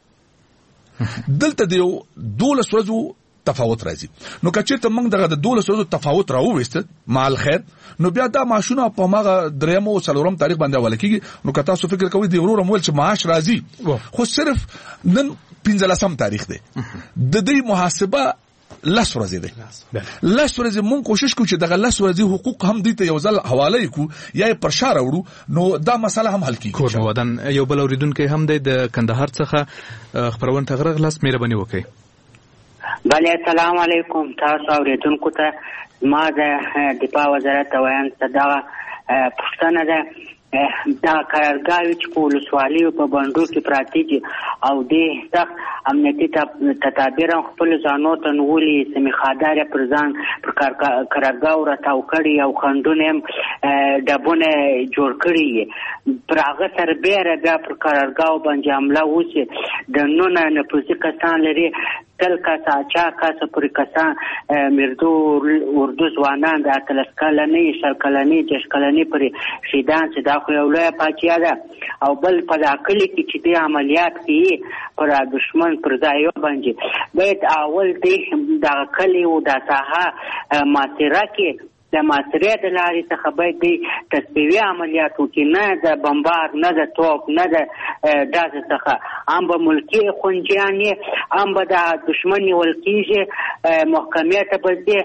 دلته دیو 12 ورځو تفاوت راځي. نو کچېرته موږ دغه د 12 ورځو تفاوت راوېست مال خیر نو بیا دا ماشونه په ماغه دریم او څلورم تاریخ باندې حواله کیږي. نو که تاسو فکر کوئ دی ورور مول چې معاش راځي خو صرف نن 15 تاریخ دی د دې محاسبه لس ورځې دی. لس ورځې مونږ کوشش کوو چې دغه لس ورځې حقوق هم دې ته یو ځل حواله کړو یا پر شا راوړو نو دا مسله هم حل کیږي. کور مودن یو بل اوریدونکو هم د کندهار څخه خبرونه تغرغ لاس مهرباني وکړئ. بله السلام علیکم تاسو اوریدونکو ته ما د دفاع وزارت وایم صدا پښتنه ده دا قرارګاوې چې په ولسوالیو په بندو کې پراته دي او دې سخت امنیتي تدابیر هم خپلو ځانو ته نیولي، سمې خادار یې پر ځان پر قرارګاو راتاو کړي او خنډونه هم ډبونه جوړ کړي یې. پر هغه سره بیا پر قرارګاو باندې حمله وشي. د نونه نفوذي کسان لري، تل کسا چا کسا پوری کسان مردو اردو ځوانان د 13 کلنې 20 کلنې 10 کلنې پرې شهیدان چې دا خو یو لویه پاچیا ده. او بل په دا کلي کې چې دې عملیات کوي پر دشمن پر ځایو باندې باید اول دې دا کلي او دا ساحه ماسره کې د ماسرې د لارې څخه باید د تسبیوي عملیات وکړي، نه د بمبار، نه د توپ، نه د ډازې څخه. هم به ملکي خونجیانې، هم به د دشمن نیول کېږي، محکمې ته به ځي،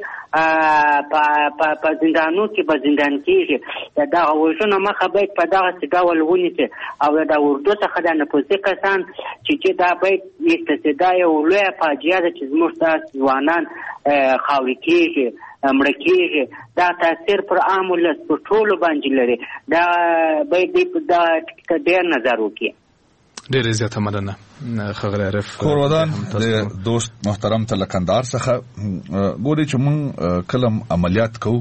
په زندانو کې به زندان کېږي. د دغه وژنو مخه باید په دغسې ډول ونیسي. او د اردو څخه د نفوذي کسان چې دا باید ایستسي. دا یو لویه فاجعه ده چې زموږ داسې ځوانان خاورې کېږي، مړه کېږي. دا تاثیر پر عام ولس په ټولو باندې لري. دا باید دا ډېر نظر وکړي. ډېر زیاته مننه ښاغلی عارف کورودان. د دوست محترم ته لکندار څخه ګوري چې موږ کله عملیات کوو،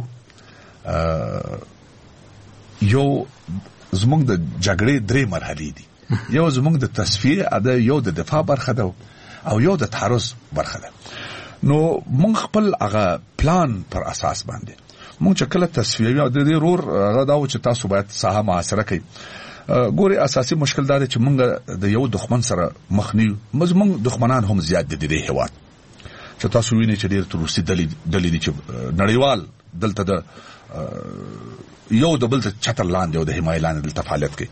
یو زموږ د جګړې 3 مرحلې دي. یو زموږ د تصفیه ده، یو د دفاع برخه ده، او یو د تعرض برخه ده. نو موږ خپل هغه پلان پر اساس باندې موږ چې کله تصفیه او د دې رور هغه دا و چې تاسو باید ساحه محاصره کړئ. ګوري اساسي مشکل دا دی چې موږ د یو دښمن سره مخ نه یو. موږ دښمنان هم زیات دي د دې هېواد چې تاسو وینئ چې ډېر تروریستي ډلې دي چې نړیوال دلته د یو د بل چتر لاندې او د حمایې لاندې دلته فعالیت کوي.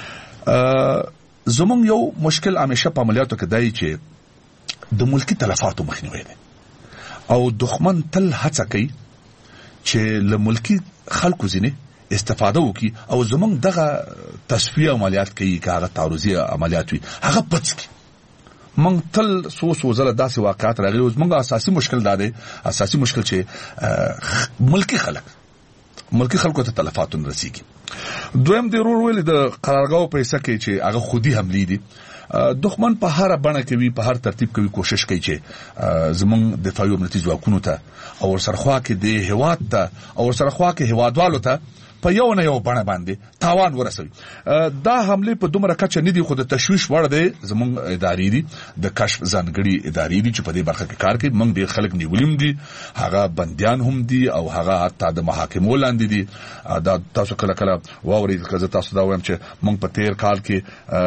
زموږ یو مشکل همیشه په عملیاتو کې دی چې د ملکی تلفاتو مخنیوی دی، او دښمن تل هڅه کوي چې له ملکی خلکو ځینې استفاده وکړي او زموږ دغه تصفیه عملیات کوي، که هغه تعرضي عملیات وي، هغه پټ کړي. موږ تل څو ځله داسې واقعات راغلي. اوس موږ اساسي مشکل دا دی، اساسي مشکل چې ملکی خلکو ته تلفات رسیږي. دویم دی ورور ویل د قرارګاو په حصہ کې چې هغه خودي حملې دي. دښمن په هر بڼه کوي، په هر ترتیب کوي، کوشش کوي چې زموږ دفاعي امنیتي ځواکونو ته او ورسره کې د هیواد ته او ورسره کې هیوادوالو ته په یو نه یو بڼه باندې تاوان ورسوي. دا حمله په دومره کچه نه دي، خو د تشویش وړ دی. زموږ ادارې دي، د کشف ځانګړي ادارې دي چې په دې برخه کې کار کوي. موږ ډېر خلک نیولیم دي، هغه بندیان هم دي او هغه حتی د محاکمو لاندې دي. دا تاسو کله واورئ که زه تاسو دا وایم چې موږ په تیر کال کې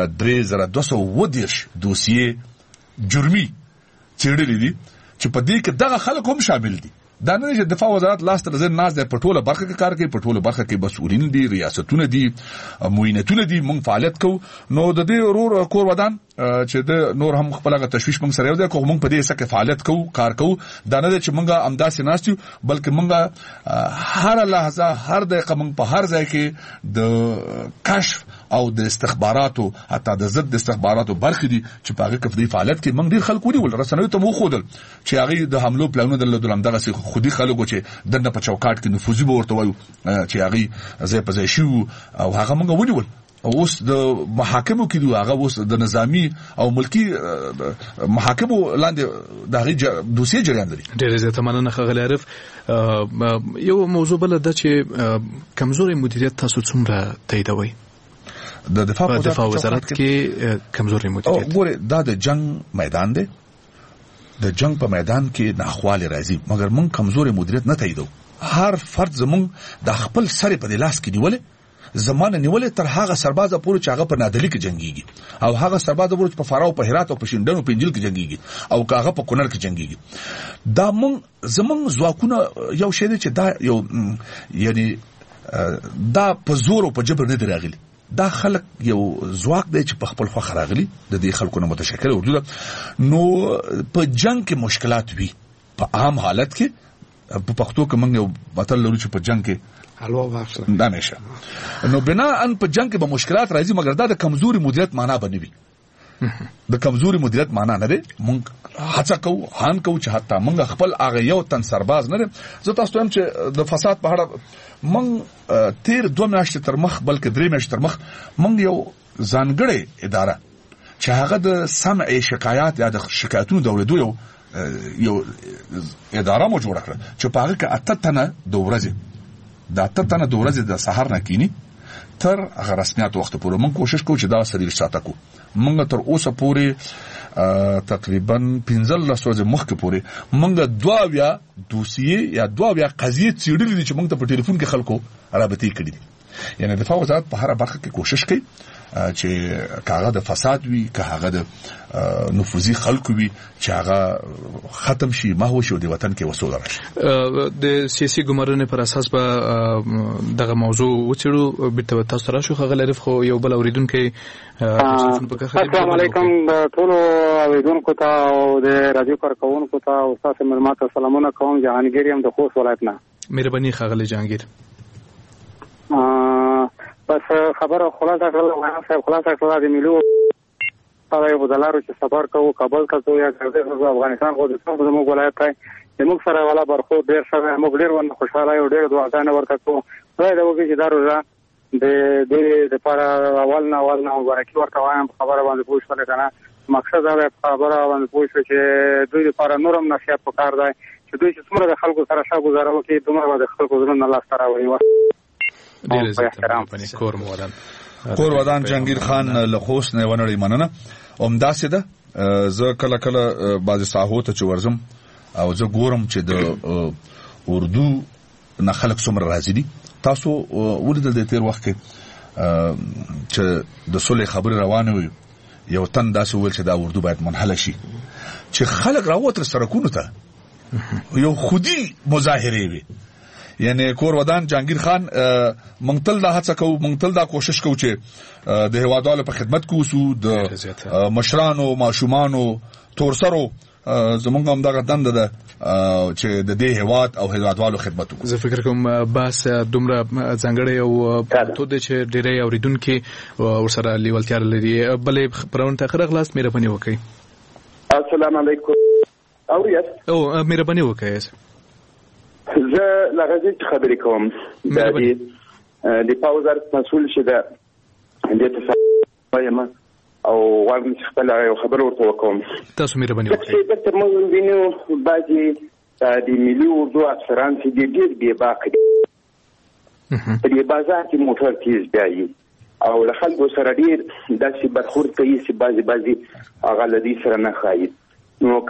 3220 دوسیې جرمي څېړلې دي چې په دې کې دغه خلک هم شامل دي. دا نه چې دفاع وزارت لاس تر ځای ناز دی، په ټوله برخه کې کار کوي، په ټوله برخه کې مسؤلین دي، ریاستونه دي، معاونتونه دي. موږ فعالیت کوو. نو د دې ورور کور ودان چې د نور هم خپل غو تشویش موږ سره یو دی، کوم موږ په دې سکه فعالیت کوو، کار کوو. دا نه چې موږ امداسي ناستو، بلکې موږ هر لحظه هر دقیقه موږ په هر ځای کې د کشف او د استخباراتو، حتی د ضد استخباراتو برخې دي چې په هغه کې په فعالیت کې موږ ډیر خلک ونیول. رسنیو ته مو خودل چې هغه د حملو پلانونه درلودل، همدغه خودي خلکو چې دنه په چوکاټ کې نفوذي به ورته وایو چې هغه ځای په ځای شو او هغه موږ ونیول. اوس د محاکمو کې دی، هغه اوس د نظامی او ملکی محاکمو لاندې د هغې دوسیې جریان لري. ډېر زیاته مننه ښاغلی عارف. یو موضوع بله ده چې کمزوري مدیریت تاسو څومره تاییدوئ؟ د دفاع وزارت کې کمزوري مدیریت ګوره دا د جنگ میدان دی. د جنگ په میدان کې ناخواله راځي، مګر موږ کمزوري مدیریت نه تاییدو. هر فرد زموږ د خپل سر په لاس کې نیولې، زمانه نیولې تر هغه سرباز پورې چې هغه په نادلی کې جنگيږي، او هغه سرباز پورې په فاراو په هرات او په شینډنو په انجیل کې جنگيږي، او هغه په کونړ کې جنگيږي. دا زموږ ځواکونه یو شی دی چې دا یو یعنی دا په زور او په جبر نه دی راغلي. دا خلک یو ځواک دی چې په خپل خوا راغلي، د دې خلکو نه متشکل وجود. نو په جنگ کې مشکلات وي، په عام حالت کې په پښتو کې موږ یو متل لرو چې په جنگ کې حلوا واخله دا نشه. نو بنا ان په جنگ کې به مشکلات راځي، مګر دا د کمزوري مدیریت معنا بنوي. د کمزوري مدیریت معنا نه دی. مونږ هڅه کوو هان کوو چې حتی مونږ خپل هغه یو تن سرباز نه دی. زه تاسو ته چې د فساد په اړه مونږ تیر 2 میاشتې تر مخ بلکې 3 میاشتې تر مخ مونږ یو ځانګړې اداره چې هغه د سمع شکایات یا د شکایتونو د اوریدو یو اداره مو جوړه کړه چې په هغه کې 8 تنه د ورځې د سحر نه کینی تر هغه رسمیات وخت پورې. مونږ کوشش کوو چې دا سړي ساته کو. مونږ تر اوسه پورې تقریبا 15 ورځې مخکې پورې مونږ 22 دوسیې یا 22 قضیې څېړلې دي چې مونږ ته په ټلیفون کې خلکو رابطې کړې دي. یعنی دفاع وزارت په هر برخه کې کوشش کوي چې کاغه د فساد وي کاغه د نفوذي خلکو وي چې هغه ختم شي محو شي او د وطن کې وسوله راشي. د سیاسي ګمارنې پر اساس به دغه موضوع وڅېړو. بیرته تاسو راشو خغل عارف خو یو بل اوریدونکو السلام علیکم ټول اوریدونکو ته او د رادیو کارکونکو ته او تاسو ملمات سلامونه کوم. جهانگیر یم د خوست ولایت نه. مهرباني خغل جهانگیر. بس خبره خلاصه کړل صاحب خلاصه کړل د ملي سره یو دلارو چې سفر کوو کابل ته تو یا افغانستان خو د څو زموږ ولایت ته موږ سره والا برخو ډیر سره موږ ډیر ونه خوشاله یو ډیر دعاګانې ورته کوو. دا د وګړي چې دارو د لپاره اول نه ورکی ورته وایم خبره باندې پوه شو کنه. مقصد دا خبره باندې پوه شو چې دوی لپاره نورم نصیحت وکړ دی چې دوی چې څومره د خلکو سره ښه گزاره وکړي دومره د خلکو زړه نه لاس راوړي. ډیر احترام کور ودان جهانگیر خان له خوست نه ونړی مننه. همداسې ده زه کله کله بعضی ساحو ته چې ورزم او زه ګورم چې د اردو نه خلک څومره راځي دي. تاسو ولیدل د تیر وخت کې چې د صلح خبرې روانه وي یو تن داسې ویل چې دا اردو باید منحله شي چې خلک راووتل سرکونو ته یو خودي مظاهره وي. یعنی کور ودان جهانگیر خان مونږ تل دا هڅه کوو مونږ تل دا کوشش کوو چې د هیوادوالو په خدمت کوو د مشرانو ماشومانو تورسرو زمونږ هم دغه دنده ده چې د دې هیواد او هیوادوالو خدمت وکړو. زه فکر کوم بس دومره ځانګړی او تو د چې ډېرې اوریدونکو ورسره لیوالتیا لري. بلې پرون ته خره غلاس مهرباني وکړئ. السلام علیکم. او مهرباني وکړئ. زه لغزي خبرې کوم د وزارت مسؤل شه ده د تفاهم او وایم خپل یو خبر ورته وکوم. تاسو مهرباني وکړئ. د موږ وینو بعضي د ملي اردو افسران چې ډېر بې باک دي په دې بازار کې موټر تیز دی او له خلکو سره ډېر داسې برخورد کوي چې بعضي هغه لدی سره نه خایي. نو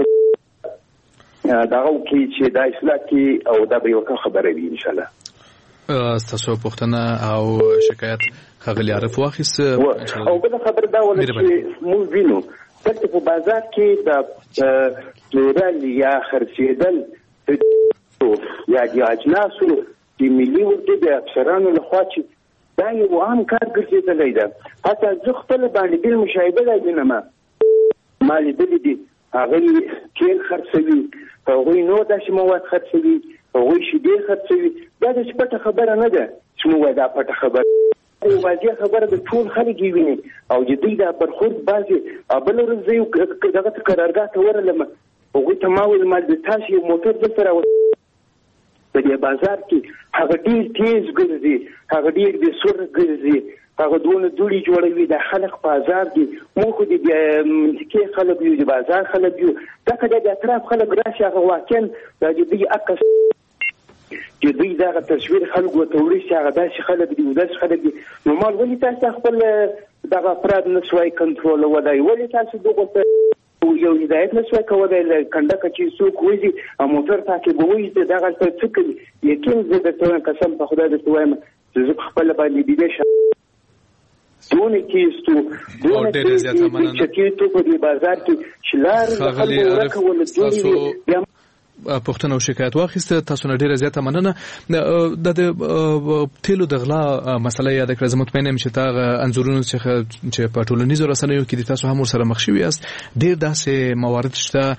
داغه کې چې د اصلاح کې او د یو خبره وي ان شاء الله. تاسو پوښتنه او شکایت خغلی عارف واخیس او بل خبر دا ول چې موږ وینو چې په بازار کې د پلورل یا خرڅېدل یا د اجناسو د ملي ورته د افسرانو لخوا چې دا یو عام کار ګرځېدلی ده. حتی زه خپل باندې ډېر مشاهده لرم ما لیدلي دي هغوی تیل خرڅوي هغوی نور داسې مواد خرڅوي هغوی شیدې خرڅوي. دا د پټه خبره نه ده چې موږ دا پټه خبره یو واضح خبره د ټول خلک یې ویني او د دوی دا برخورد بعضې بله ورځ زه یو دغه ته قرارګاه ته ورغلم هغوی ته ما ویل ما د تاسو یو موټر دلته په دې بازار کې هغه ډېر تیز ګرځي هغه ډېر بې سره ګرځي هغه دونه دوړي جوړوي د خلک بازار دي موږ خو د منطقې خلک یو د بازار خلک یو دغه د اطراف خلک راشي هغه واقعا د دوی عکس چې دوی دغه تصویر خلکو ته وړي چې هغه داسې خلک دي داسې خلک دي. نو مال ولې تاسو خپل دغه افراد نه شوی کنټرولولی ولې تاسو دغه یو هدایت نه شوی کولی له کنډکه چې څوک وځي او موټر تعقیبوي دغه څه کوي. یقین زه درته وایم قسم په خدای درته وایم چې زه په خپله باندې بیده شم دونه کیستو دونه چې کیستو په دې بازار کې چې لارې د خلکو ورکول دوی پښتنه او شکایت واخیسته. تاسو نه ډیره زیاته مننه. د تیلو د غلا مسله یاد کړم. زه مطمئن یم چې تاسو انزورونو چې په ټولنیزو رسنیو کې د تاسو هم سره مخ شوي یاست. ډیر داسې موارد شته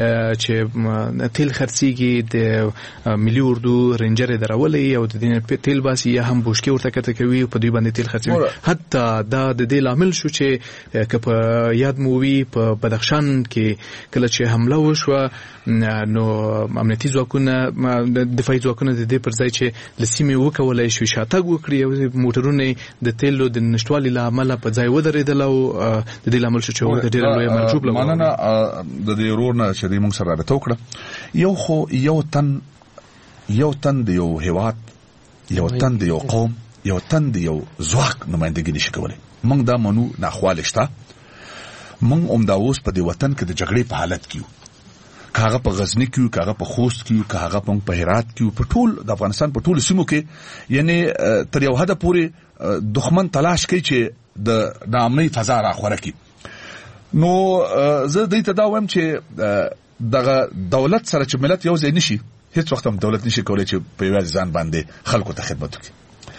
چې تیل خرڅيږي د ملي اردو رینجر درولې او د دې تیل باسي یا هم بوشکي ورته کته کوي په دوی باندې تیل خرڅوي. حتی دا د دې لامل شو چې په یاد مووي په بدخشان کې کله چې حمله وشوه نو امنیتي ځواکونه د دفاعي ځواکونه د دې پر ځای چې لسیمه وکولای شي شاتګ وکړي او موټرونه د تیلو د نشټوالي لامل په ځای ودرېدل او د دې لامل شو چې د ډېر لوی منجوب لګول. مننه د دې رورنه چې موږ سره راته وکړه. یو تن د یو هیواد، یو تن د یو قوم، یو تن د یو ځواک نمائندګي نشي کولای. موږ دا منو ناخواله شته. موږ اومدا اوس په دې وطن کې د جګړې په حالت کې یو. کاغه په غزنی کې، کاغه په خوست کې، کاغه په هرات کې، په ټول د افغانستان په ټول سیمو کې، یعنی تر یو حد پورې دښمن تلاش کوي چې د نامنۍ فضا راخوره کړي. نو زه دې ته دا وایم چې دغه دولت سره چې ملت یو ځای نشي، هیڅ وخت هم دولت نشي کولای چې په یوه ځان باندې خلکو ته خدمت وکړي.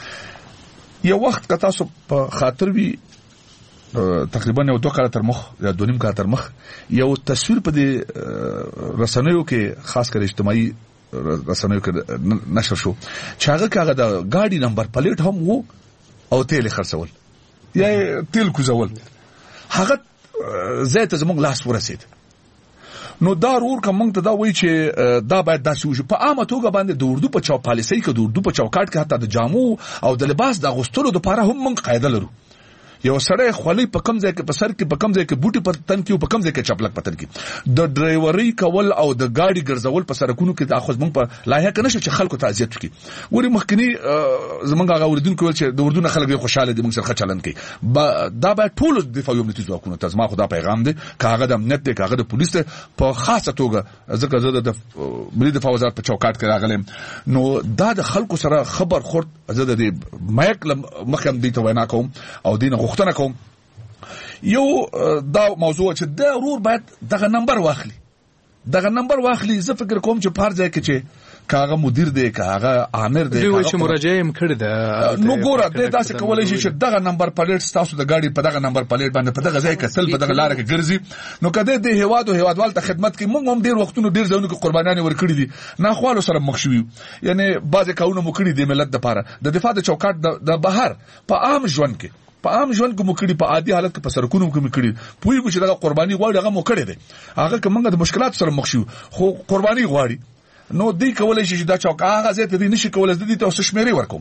یو وخت که تاسو په خاطر وي تقریبا یو 2 کال تر مخ یا 2.5 کال تر مخ یو تصویر په دې رسنیو کې خاص کر اجتماعي رسنیو کې نشر شو چې هغه د ګاډي نمبر پلیټ هم وو او تیل خرڅول یا تیل کوزول. هغه زه ته زموږ لاس ورسید. نو دا ورور کوم ته دا وایي چې دا باید داسې وشي. په عامه توګه باندې د اردو په چوک پالیسۍ کې، د اردو په چوکاټ کې حتی د جامو او د لباس د اغوستلو لپاره هم موږ قاعده لرو. یو سړی خولۍ په کم ځای کې په سر کې، په کم ځای کې بوټي په تن کې او په کم ځای کې چپلک په تن کې. د ډرایوري کول او د ګاډي ګرځول په سرکونو کې د اخوځ موږ په لایحه کې نشو چې خلکو ته اذیت وکړي. ورې مخکنی زمونږ هغه اوریدونکو چې د اردو نه خلک به خوشاله دي موږ سره چلند کوي. دا به ټول د دفاعي امنیتي ځواکونو ته زما خدا پیغام دی، کاغه د امنیت دی، کاغه د پولیس ته په خاصه توګه ځکه زه د ملي دفاع وزارت په چوکاټ کې راغلم. نو دا د خلکو سره خبر خورد زه د مایک مخم دي ته وینا کوم او دینه غوښتنه کوم. یو دا موضوع چې دا ورور باید دغه نمبر واخلي. زه فکر کوم چې په هر ځای کې چې کاغه مدیر دی، کاغه عامر دی، دوی چې مراجعه هم کړی ده، نو ګوره د داسې کولای شي چې دغه نمبر پلیټ تاسو د ګاډي په دغه نمبر پلیټ باندې په دغه ځای کې تل په دغه لار کې ګرځي. نو کده د هیواد او هیوادوال ته خدمت کوي. موږ هم ډیر وختونو ډیر ځایونو کې قربانیان ورکړي دي، ناخوالو سره مخ شوي، یعنی بعضې کارونه مو کړي دي ملت لپاره د دفاع د چوکاټ د بهر په عام ژوند کې مو کړي، په عادي حالت کې په سرکونو کې مو کړي. پوي چې دغه قرباني غواړي هغه مو کړي دي. هغه که موږ د مشکلات سره مخ شو خو قرباني غواړي، نو دوی کولای شي چې دا چوک هغه ځای ته نشي کولای. د دې ته شمیرې ورکوم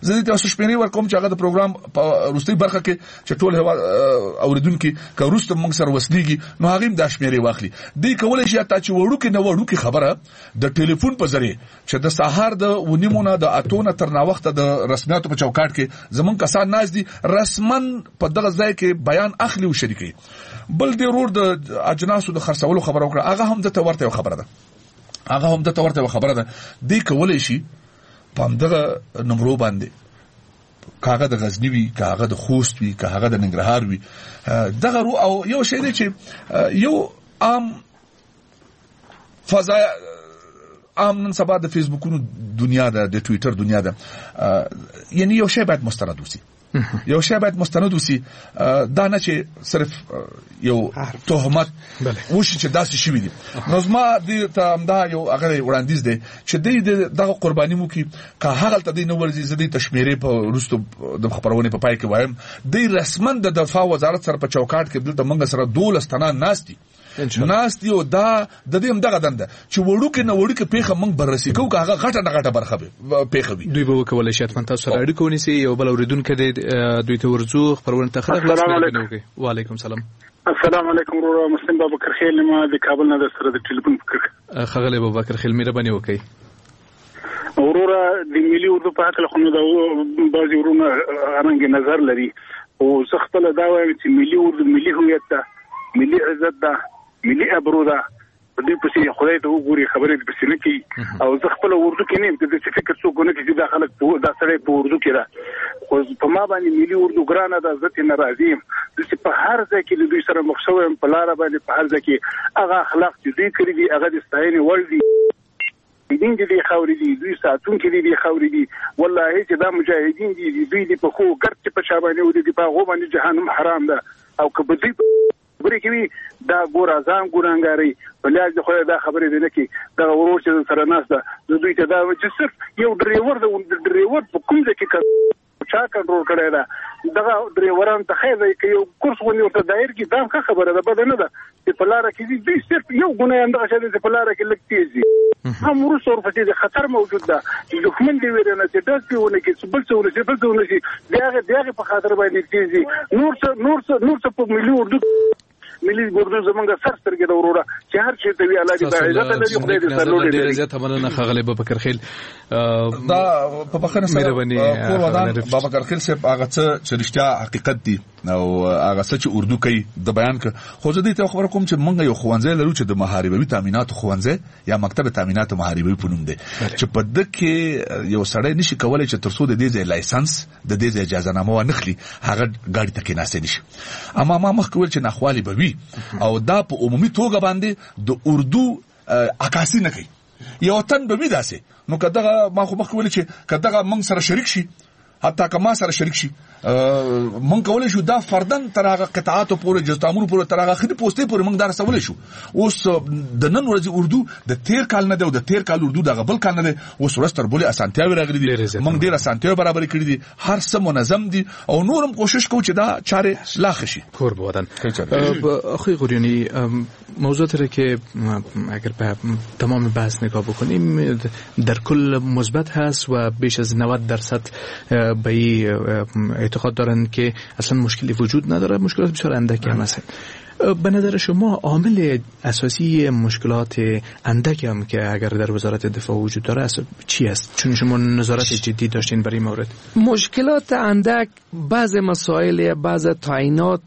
چې هغه د پروګرام په روستي برخه کې چې ټول هوا اوریدونکو که روسته موږ سره وسلیږي نو هغه هم د شمیرې واخلي. دوی کولای شي تا چې وړوکې خبره د ټلیفون په ذریعه چې د سهار د ونیمونه د اتونه تر نا وخت د رسمیاتو په چوکاټ کې زمون کسان ناز دي رسمن په دغه ځای کې بیان اخلي او شریکي. بل د رور د اجناسو د خرڅولو خبره وکړه، هغه هم د تورته خبره ده. دوی کولای شي په همدغه نمبرو باندې کاغه د غزنی وي، کاغه د خوست وي، کاغه د ننګرهار وي، دغه رو او یو شی دی چې یو عام فضا عام نن سبا د فیسبوکونو دنیا ده، د ټویټر دنیا ده، یعنی یو شی باید مستند وسی. دا نه چې صرف یو تهمت وشي چې داسې شوی دي. نو زما د دا یو هغه وړاندیز دی چې دغه قرباني مو کې که هغه ته دی نو ورځي زدي تشمیرې په روستو د خبرونه په پای کې وایم دی رسمن د دفاع وزارت سره په چوکاټ کې دلته موږ سره 12 تنان ناست یو دا د دې هم دغه دنده چې وړوکې پیخه موږ بررسي کوو، هغه غټه برخه پیخه وي. دوی به وکولای شي تاسو سره اړیکه ونیسي. یو بل اوریدونکو د دوی ته ورزو خبرونه تخریب لاسته. وعلیکم السلام. السلام علیکم ورو مسلم بابکر خیل ما د کابل نه سره د ټلیفون فکر خغلی بابکر خیل مهرباني وکړئ. ورور د ملي اردو په حق له خو دا بعضی ورونه رنګ نظر لري او زه خپل دا وایم چې ملي اردو ملي هویت ده، ملي عزت ده، ملي ابرو ده. په دې پسې خدای ته وګوري خبرې د پسې نه کوي او زه خپل اردو کې نه د دې فکر څوک نه کوي چې دا خلک دا سړی په اردو کې را خو په ما باندې ملي اردو ګرانه ده. زه ته ناراضي یم چې په هر ځای کې دوی سره مخ شوم په لار باندې په هر ځای کې هغه اخلاق چې دوی کړی دي هغه د ستاینې وړ دي. دین دي خوري دي دوی ساتون کې دي خوري دي والله چې دا مجاهدین دي دوی دي په خو ګرځ په شابانه ودي په غو باندې جهنم حرام ده او کبه دي خبرې کوي دا ګور اعظم ګورانګاري بلای د خو دا خبرې دي کې دا ورور چې سره ناس ده دوی ته دا چې صرف یو ډرایور په کوم ځای کې چا کنټرول کړی دا دغه ډرایوران ته خیر دی که یو کورس ونی ورته دایر کې دا ښه خبره ده بده نه ده چې په لاره کې دوی صرف یو ګناه همدغه شی دی چې په لاره کې لږ تیز دي هم وروسته ورپسې د خطر موجود ده چې دښمن دې ویرې نه چې ډز دې ونه کړي بل څه ونه شي د هغې په خاطر باندې تیز دي نور څه په ملي اردو ملي اردو زمونږ سر سترګې د وروره چې هر چی ته وی الله دې عزت لري خدای دې سر لوړ ډېر زیات مننه ښاغلی بابکر خیل دا په بخښنه سره بابکر خیل صاحب هغه څه چې رښتیا حقیقت دي او هغه څه چې اردو کوي د بیان ک خو زه دې ته خبر کوم چې موږ یو خوانځي لرو چې د محاربوي تامینات خوانځي یا مکتب تامینات محاربوي پونم دي چې په دکې یو سړی نشي کولای چې ترڅو د دې لایسنس د دې اجازه نامه ونخلي هغه ګاډي ته کې ناسې نشي اما ما مخ کول چې نخوالي بوي او دا په عمومي توګه باندې د اردو عکاسي نه کوي یو تن به داسې نو کداغه ما خو مخ کول چې کداغه موږ سره شریک شي حتی که ما سره شریک شي مونږ کولای شو دا فردن تر هغه قطعاتو پورې جزتامونو پورې تر هغه خدي پوسټې پورې مونږ دا رسولای شو اوس د نن ورځې اردو د تیر کال نه دی او د تیر کال اردو د غبل کال نه دی اوس ورستر بولې اسانتیاوي راغلي دي مونږ ډیر اسانتیاوي برابر کړې دي هر څه منظم دي او نورم کوشش کوو چې دا چاره لاخ شي کور بودن اخوی غوریانی موضوعاتی را که اگر به تمام بحث نگاه بکنیم در کل مثبت هست و بیش از 90% به اعتقاد دارن که اصلا مشکلی وجود نداره مشکلات بسیار اندکی هم هستن به نظر شما عامل اساسی مشکلات اندکی هم که اگر در وزارت دفاع وجود داره چی است چون شما نظارت جدی داشتین برای مورد مشکلات اندک بعض مسائل بعض تعیینات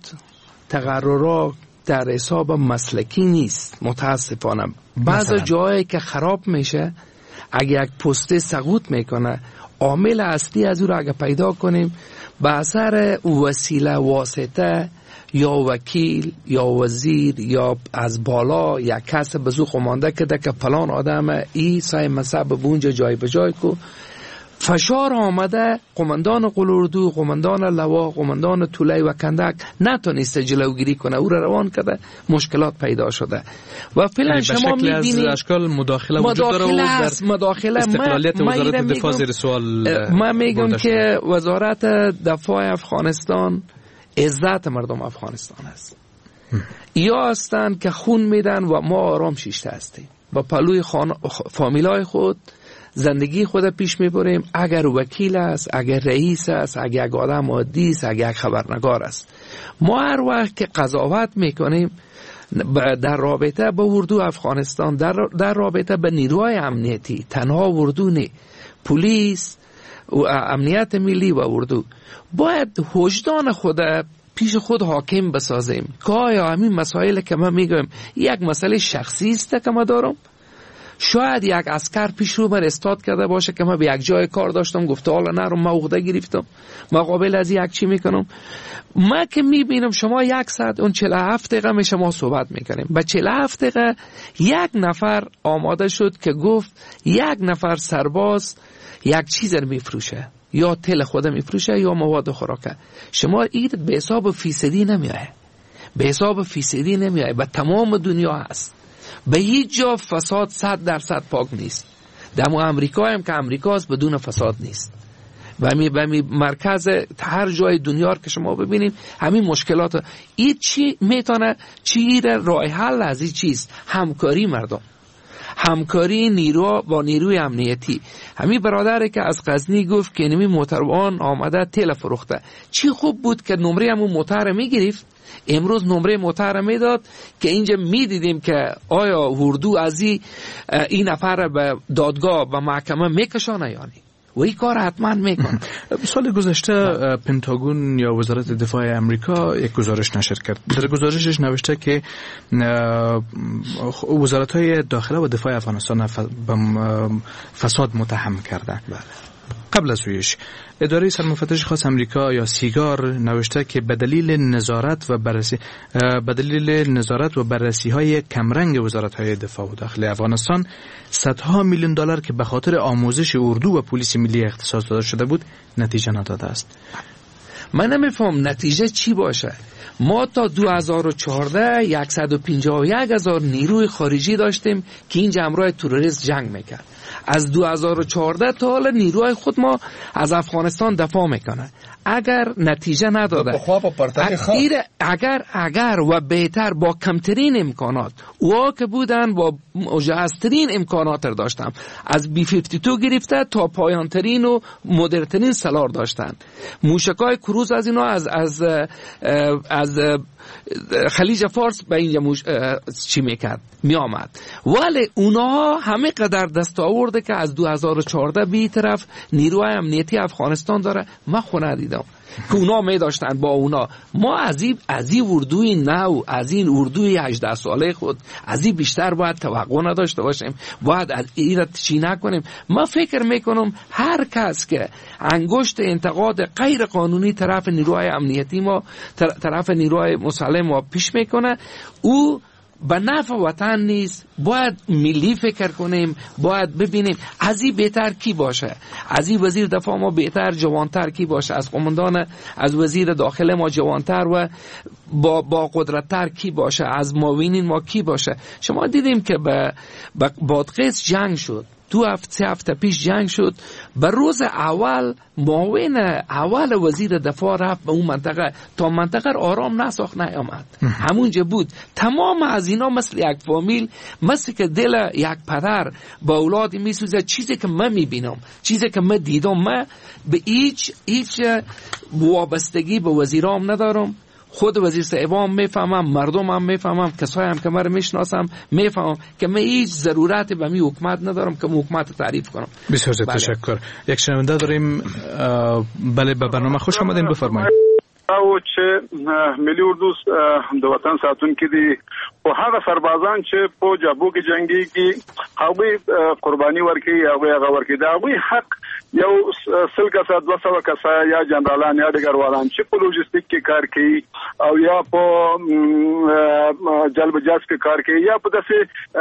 تقررات در حساب مسلکی نیست متاسفانه بعض جایی که خراب میشه اگه یک پست سقوط میکنه عامل اصلی از او را اگه پیدا کنیم به اثر وسیله واسطه یا وکیل یا وزیر یا از بالا یا کس بزو خمانده کده که فلان آدم ای سای مصب بونجا جای بجای کو فشار آمده قماندان قلوردو قماندان لوا قماندان طوله و کندک نتونسته جلوگیری کنه او را روان کرده مشکلات پیدا شده و فعلا شما میبینید اشکال مداخله وجود داره و در استقلالیت وزارت دفاع زیر سوال من میگم که وزارت دفاع افغانستان عزت مردم افغانستان است یا هستند که خون میدن و ما آرام شیشته هستیم با پلوی فامیلای خود زندگی خود پیش میبریم اگر وکیل است اگر رئیس است اگر آدم عادی است اگر خبرنگار است ما هر وقت که قضاوت میکنیم در رابطه با اردو افغانستان در رابطه به نیروهای امنیتی تنها اردو نه پلیس و امنیت ملی و اردو باید وجدان خود پیش خود حاکم بسازیم که آیا همین مسائل که من میگم یک مسئله شخصی است که ما دارم شاید یک اسکر پیش رو من استاد کرده باشه که من به یک جای کار داشتم گفته حالا نرم من عقده گرفتم مقابل از یک چی میکنم من که میبینم شما یک ساعت اون 47 دقیقه می شما صحبت میکنیم با 47 دقیقه یک نفر آماده شد که گفت یک نفر سرباز یک چیز رو میفروشه یا تل خود میفروشه یا مواد خوراکه شما این به حساب فیصدی نمیایه به حساب فیصدی نمیایه به تمام دنیا هست به هیچ جا فساد 100% پاک نیست در امریکا هم که امریکاست بدون فساد نیست و همین مرکز هر جای دنیا که شما ببینید همین مشکلات این چی میتونه چی راه حل از این چیز همکاری مردم همکاری نیرو با نیروی امنیتی همین برادری که از غزنی گفت که نمی موتروان آمده تل فروخته چی خوب بود که نمره همون موتر میگرفت امروز نمره موتر میداد که اینجا میدیدیم که آیا اردو از این نفر به دادگاه به محکمه میکشانه یا نه و این کار حتما میکن. سال گذشته پنتاگون یا وزارت دفاع امریکا یک گزارش نشر کرد. در گزارشش نوشته که وزارت‌های داخله و دفاع افغانستان به فساد متهم کردند. قبل از سویش اداره سرمفتش خاص امریکا یا سیگار نوشته که به دلیل نظارت و بررسی های کمرنگ وزارت های دفاع و داخلی افغانستان صدها میلیون دلار که به خاطر آموزش اردو و پلیس ملی اختصاص داده شده بود نتیجه نداده است. من نمیفهم نتیجه چی باشه. ما تا 2014 151,000 نیروی خارجی داشتیم که اینجا همراه تروریست جنگ میکرد. از 2014 تا حالا نیروهای خود ما از افغانستان دفاع میکنه. اگر نتیجه نداده، اگر و بهتر با کمترین امکانات او که بودن با مجهزترین امکانات داشتن، از B-52 گرفته تا پایانترین و مدرنترین سلاح داشتن، موشکای کروز از اینا از خلیج فارس به اینجا چی میکرد می آمد. ولی اونا همه قدر دست آورده که از 2014 بی طرف نیروهای امنیتی افغانستان داره. من خونه دیدم که اونا می داشتن با اونا. ما از این اردوی نو، از این اردوی 18 ساله خود از این بیشتر باید توقع نداشته باشیم، باید از این چی نکنیم. من فکر میکنم هر کس که انگشت انتقاد غیر قانونی طرف نیروهای امنیتی ما، طرف نیروهای مسلح ما پیش میکنه، او به نفع وطن نیست. باید ملی فکر کنیم، باید ببینیم از این بهتر کی باشه، از این وزیر دفاع ما بهتر جوانتر کی باشه، از قماندان، از وزیر داخل ما جوانتر و با قدرتتر کی باشه، از معاونین ما کی باشه. شما دیدیم که به بادغیس جنگ شد، 2 هفته پیش جنگ شد. به روز اول معاون اول وزیر دفاع رفت به اون منطقه، تا منطقه آرام نساخت نیامد، همونجا بود. تمام از اینا مثل یک فامیل، مثل که دل یک پدر با اولادی میسوزه. چیزی که من میبینم، چیزی که من دیدم، من به هیچ وابستگی به وزیرام ندارم. خود وزیر صاحبام میفهمم، مردم هم میفهمم، کسایی هم که من میشناسم میفهمم که من هیچ ضرورتی به می حکومت ندارم که حکومت تعریف کنم. بسیار تشکر. یک شنونده داریم. بله، به برنامه خوش آمدین، بفرمایید. او چې ملي اردو د وطن ساتونکي دي او هغه سربازان چې په جبهو کې جنگيږي هغه قرباني ورکړي، هغه ورکړي. دا هغه حق یو 100 کسه 200 کسه یا جنرالان یا ډګروالان چې په لوجستیک کې کار کوي او یا په جلب جاز کې کار کوي یا په داسې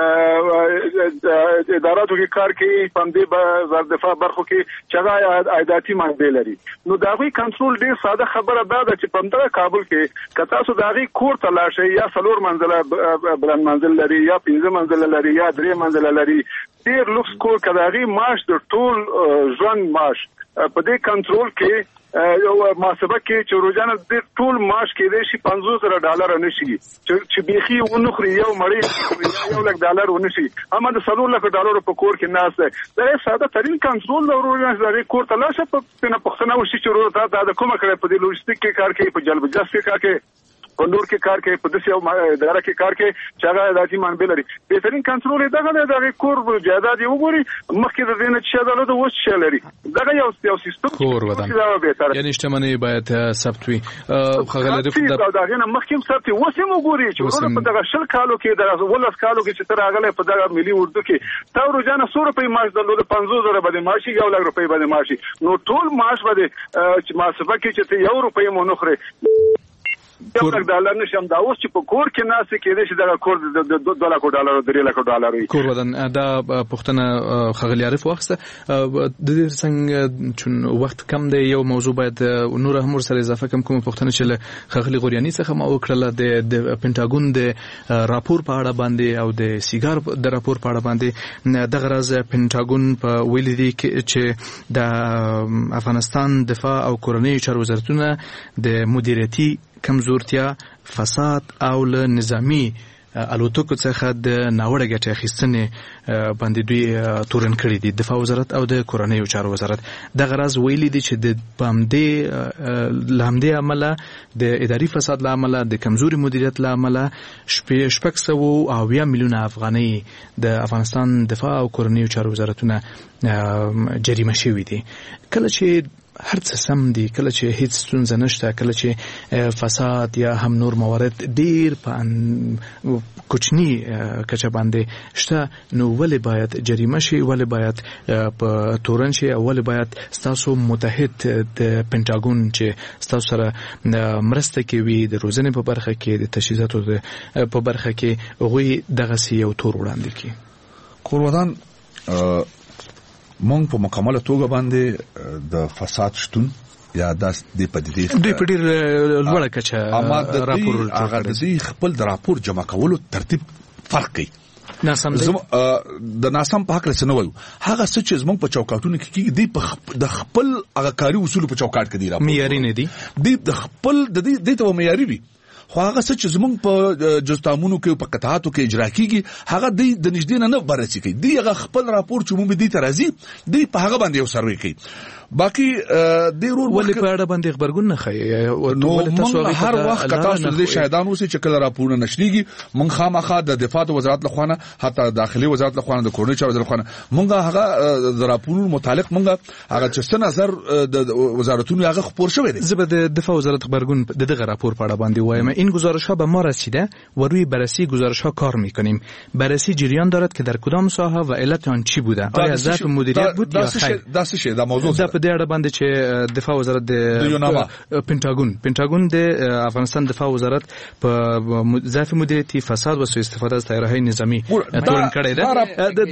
اداراتو کې کار کوي، په دې وزارت دفاع برخو کې چې هغه عایداتي منابع لري. نو دا غوي کنټرول ډیر ساده خبره ده چې په دغه کابل کې کتا سو داغي کور تلاشي یا سلور منزله بلند منزل لري یا 15 منزل لري یا 3 منزل لري، ډیر لوکس کور کداغي معاش د ټول ژوند معاش په دې کنټرول کې یو محاسبه کې چې روزانه د ټول معاش کې د شي $50,000 نشي چې بيخي ونخري یو مړی $1,00,000 ونشي، اما د $1,00,000 په کور کې ناس ده. دا ساده ترين کنټرول د روزانه د کور تلاشه په پښتنه وشي چې روزه د کومه کړه په دې لوجستیک کې کار کوي، په جلب جاس کې کار کوي، په نور کې کار کوي، په دې یو اداره کې کار کوي چې هغه ذاتي منابع لري. بهترین کنټرول دغه د کور جایداد یو وګوري مخکې د دې نه چې عدالت وڅ شلري. دغه یو سیستم کور ودان یعنی اجتماعي باید ثبت وي. خغل د دغه نه مخکې ثبت وسم وګوري چې ورته په دغه شل کالو کې د ولس کالو کې چې تر هغه په دغه ملي اردو کې تا روزانه 100 روپۍ معاش درلود، 50,000 باندې معاشي، $1,00,000 باندې معاشي. نو ټول معاش باندې چې محاسبه کې چې $1 مو نخره $1,00,000 نشم. دا اوس چې په کور کې ناس کې دې چې دا کور د $2,00,000 $3,00,000 وي. کور ودان دا پښتنه خغلی عارف واخسته د دې څنګه چون وخت کم دی، یو موضوع باید نور هم سره اضافه کوم پښتنه چې خغلی غوریانی څخه ما وکړه د پینټاګون د راپور په اړه باندې او د سیګار د راپور په اړه باندې. د غرض پینټاګون په ویل دي چې د افغانستان دفاع او کورنۍ چارو وزارتونه د مدیریتي کمزورتیا، فساد او له نظامی الوتکو څخه د ناوړه ګټې اخیستنې باندې دوی تورن کړی دي. دفاع وزارت او د کورنۍ چارو وزارت د غرض ویلي دي چې د باندې لامدې عمله د اداري فساد لامله د کمزوري مدیریت لامله 600 میلیون افغانۍ د افغانستان دفاع او کورنۍ چارو وزارتونه جریمه شوي دي. کله چې هر څه سم دي، کله چې هیڅ ستونزه نشته، کله چې فساد یا هم نور موارد ډیر په کوچنی کچه باندې شته، نو ولې باید جریمه شي، ولې باید په تورن شي، او ولې باید ستاسو متحد د پینټاګون چې ستاسو سره مرسته کوي د روزنې په برخه کې، د تجهیزاتو په برخه کې، هغوی دغسې یو تور وړاندې کړي؟ قروردان مونږ په مکمله توګه باندې د فساد شتون یا د پدیدې دوی په ډیر لوړه کچه راپور هغه د دې خپل د راپور جمع کولو ترتیب فرق کوي. ناسم دی د ناسم په حق له سنوي هغه څه چې زموږ په چوکاټونو کې کیږي دی د خپل هغه کاری اصول په چوکاټ کې دی راپور معیاري نه دی د خپل د دې ته معیاري وي، خو هغه څه چې زموږ په جزتامونو کې په قطعاتو کې اجرا کیږي هغه د نږدې نه بررسي کوي، دی هغه خپل راپور چې موږ دې ته راځي دی په هغه باندې یو سروي کوي. باقي د رول ولې په اړه باندې خبرګون نه خي ولې تاسو هر وخت تاسو د شاهدان اوسئ چې کله راپورونه نشریږي مونږ خامخا د دفاع وزارت لخوانه حتی داخلي وزارت لخوانه د کورنۍ چارو لخوانه مونږ هغه د راپورونو متعلق مونږ هغه چې څه نظر د وزارتونو هغه خبر شوی دی. زه به د دفاع وزارت خبرگون دغه راپور په اړه باندې وایم. این گزارش ها به ما رسیده و روی بررسی گزارش ها کار میکنیم. بررسی جریان دارد که در کدام ساحه و علت آن چی بوده، آیا ضعف مدیریت بود یا خیر. داسې دا موضوع په دې اړه باندې چې دفاع وزارت د پینټاګون د افغانستان دفاع وزارت په ضعف مدیریتی، فساد و سوء استفاده از طیاره‌های نظامی تورن کړی ده.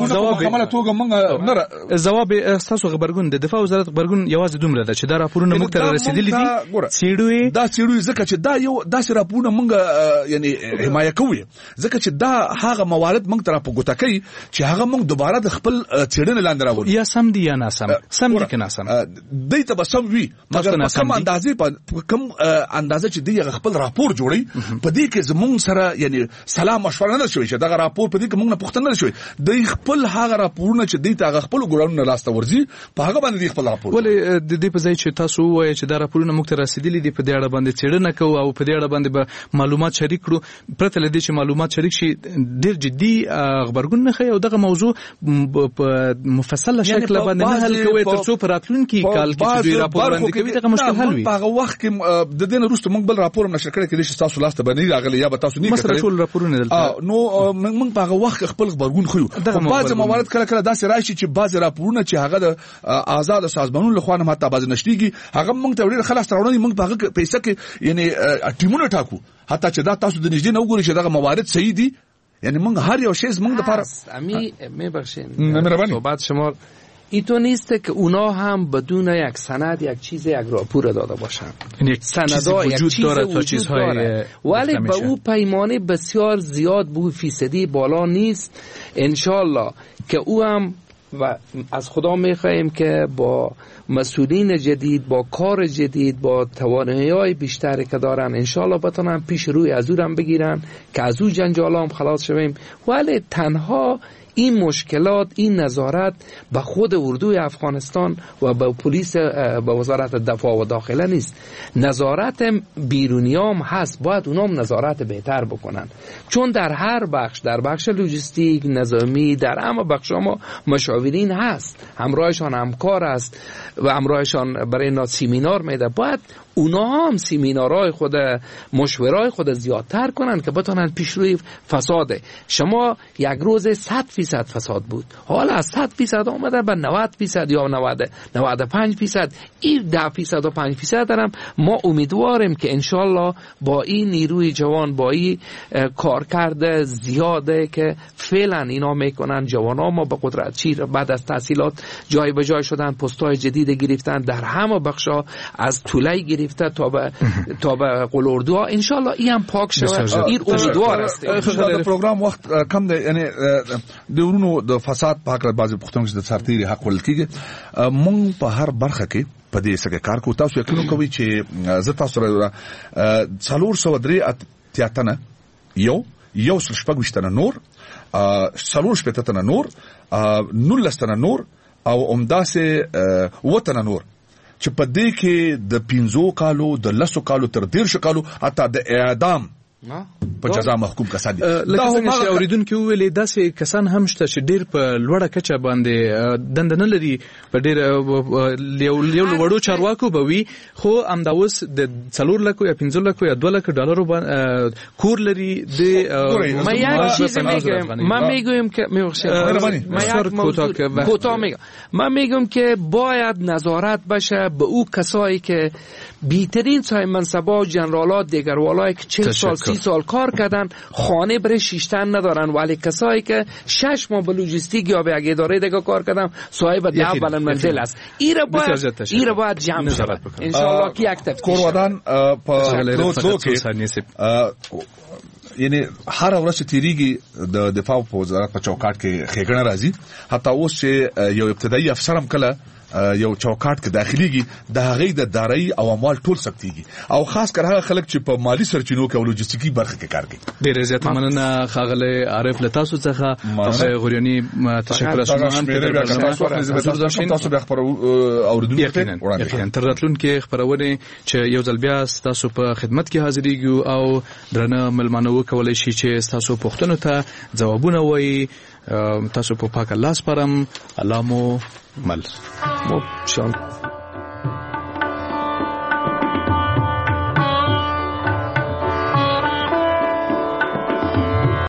جواب تاسو خبرګون د دفاع وزارت خبرګون یوازې دومره ده چې دا راپورونه موږ ته رسیدلي دي. څېړوي ځکه چې دا یو داسې راپورونه موږ یعنی حمایه کوي، ځکه چې دا هغه موارد موږ ته په ګوته کوي چې هغه موږ دوباره د خپل څېړنې لاندې راوړو. یا سم دي یا ناسم، سم دي که ناسم دی ته به سم وي، مګر په کوم اندازې په کوم اندازه چې دی خپل راپور جوړي په دې کې زموږ سره یعنی سلام مشوره نه شوي چې دا راپور په دې کې موږ نه پوښتنه نه شوي. دی خپل هغه راپورونه چې دی ته خپل ګورانونه لاسته ورځي په هغه باندې خپل راپور. ولې د دې په ځای چې تاسو وایي چې دا راپورونه موږ ته رسیدلي دي په دې اړه باندې څېړنه کوو او په دې اړه باندې به معلومات شریک کړو، پرته له دې چې معلومات شریک شي ډېر جدي خبرګون نه ښیي او دغه موضوع په مفصله شکل باندې نه حل کوي ترڅو په راتلونکي کال کې چې دوی راپور وړاندې کوي دغه مشکل حل وي. په هغه وخت کې د دې نه وروسته موږ بل راپور نشر کړی چې تاسو لاسته باندې راغلی یا به تاسو نه کړی مسله ټول راپورونه دلته نو موږ په هغه وخت خپل خبرګون خو بعض موارد کله کله داسې راشي چې بعض راپورونه چې هغه د آزاد سازمانونو لخوا نه ماته بعض نشریږي هغه موږ ته ډېر خلاص راوړي، موږ په هغه پیسې کې یعنی ټیمونه ټاکو حتی چې دا تاسو د نږدې نه وګورئ چې دغه موارد صحیح دي، یعنی موږ هر یو شی موږ د لپاره میبخشین صحبت شما اینطور نیست که اونا هم بدون یک سند یک چیز یک راپور داده باشن، سندها یک چیز وجود داره ولی به او پیمانه بسیار زیاد به فیصدی بالا نیست. انشالله که او هم و از خدا میخواهیم که با مسئولین جدید، با کار جدید، با توانایی‌های بیشتری که دارن انشالله بتونن پیش روی از او هم بگیرن که از او جنجال هم خلاص شویم. ولی تنها این مشکلات، این نظارت به خود اردوی افغانستان و به پلیس، به وزارت دفاع و داخله نیست، نظارت بیرونیام هست، باید اونام نظارت بهتر بکنن، چون در هر بخش، در بخش لوجستیک، نظامی، در همه بخش ما مشاورین هست، همراهشان همکار است و همراهشان برای اینا سیمینار میده. باید اونا هم سیمینارهای خود، مشورهای خود زیادتر کنن که بتونن پیش روی فساد. شما یک روز 100% فساد بود، حالا از 100% آمده به 90% یا 95%. این 10% و 5% دارم. ما امیدواریم که انشالله با این نیروی جوان، با این کار کرده زیاده که فعلا اینا میکنن، جوان ها ما به قدرت چیر بعد از تحصیلات جای به جای شدن، پست‌های جدید گرفتن در همه بخشا، از طولای گرفته تا به قلوردوها. انشالله این هم پاک شود. این امیدوار است. د پروګرام وخت کم دی، یعنی د ورونو د فساد په حق بعضی پښتون چې د سرتیري حق ولکېږي مونږ په هر برخه کې په دې سره کار کوو. تاسو یقین کوئ چې زه تاسو سره 403 اتنه یو شپږ نور 4 نور 19 نور او همداسې وطن نور چې په دې کې د 15 کالو د 10 کالو تر 13 کالو حتی د اعدام په جزا محکوم کسان دي. لکه څنګه چې اوریدونکو ویلي داسې کسان هم شته چې ډیر په لوړه کچه باندې دند نه لري، په ډیر یو وړو چارواکو به وي، خو همداوس د 4 لک یا 15 لک یا 2 لک ډالرو کور لري. ما یک چیز میگم، من میگم که من میگم که باید نظارت بشه به او کسایی که بیترین صاحب منصبا و جنرالات دیگروالایی که 40 سال 30 سال کار کردن، خانه برای شیشتن ندارن، ولی کسایی که 6 ماه به لوجستیک یا به یک اداره دیگه کار کردن صاحب 10 بلند منزل است. ایره باید جمع شود ان شاء الله که یک تفتیش کوروادان په یعنی هر ورځ چې تیریږي د دفاع په وزارت په چوکاټ کې خېګنه راځي، حتی اوس چې یو ابتدایي افسر هم کله یو چوکاټ کې داخليږي د هغې د دارایی او اموال ټول سختيږي، او خاص کر هغه خلک چې په مالی سرچینو کې او لوجستیکي برخه کې کار کوي. ډېر زیات مننه خاغله عارف لتاسو څخه غوریانی تشکر تاسو به خبر اوریدونکو یقینا تر راتلونکي خبرونه چې یو ځل بیا تاسو په خدمت کې حاضرېږو او درنه ملمنو کولای شي چې تاسو پوښتنو ته ځوابونه وایي. تاسو په پاک الله سپارم. الله مو مل.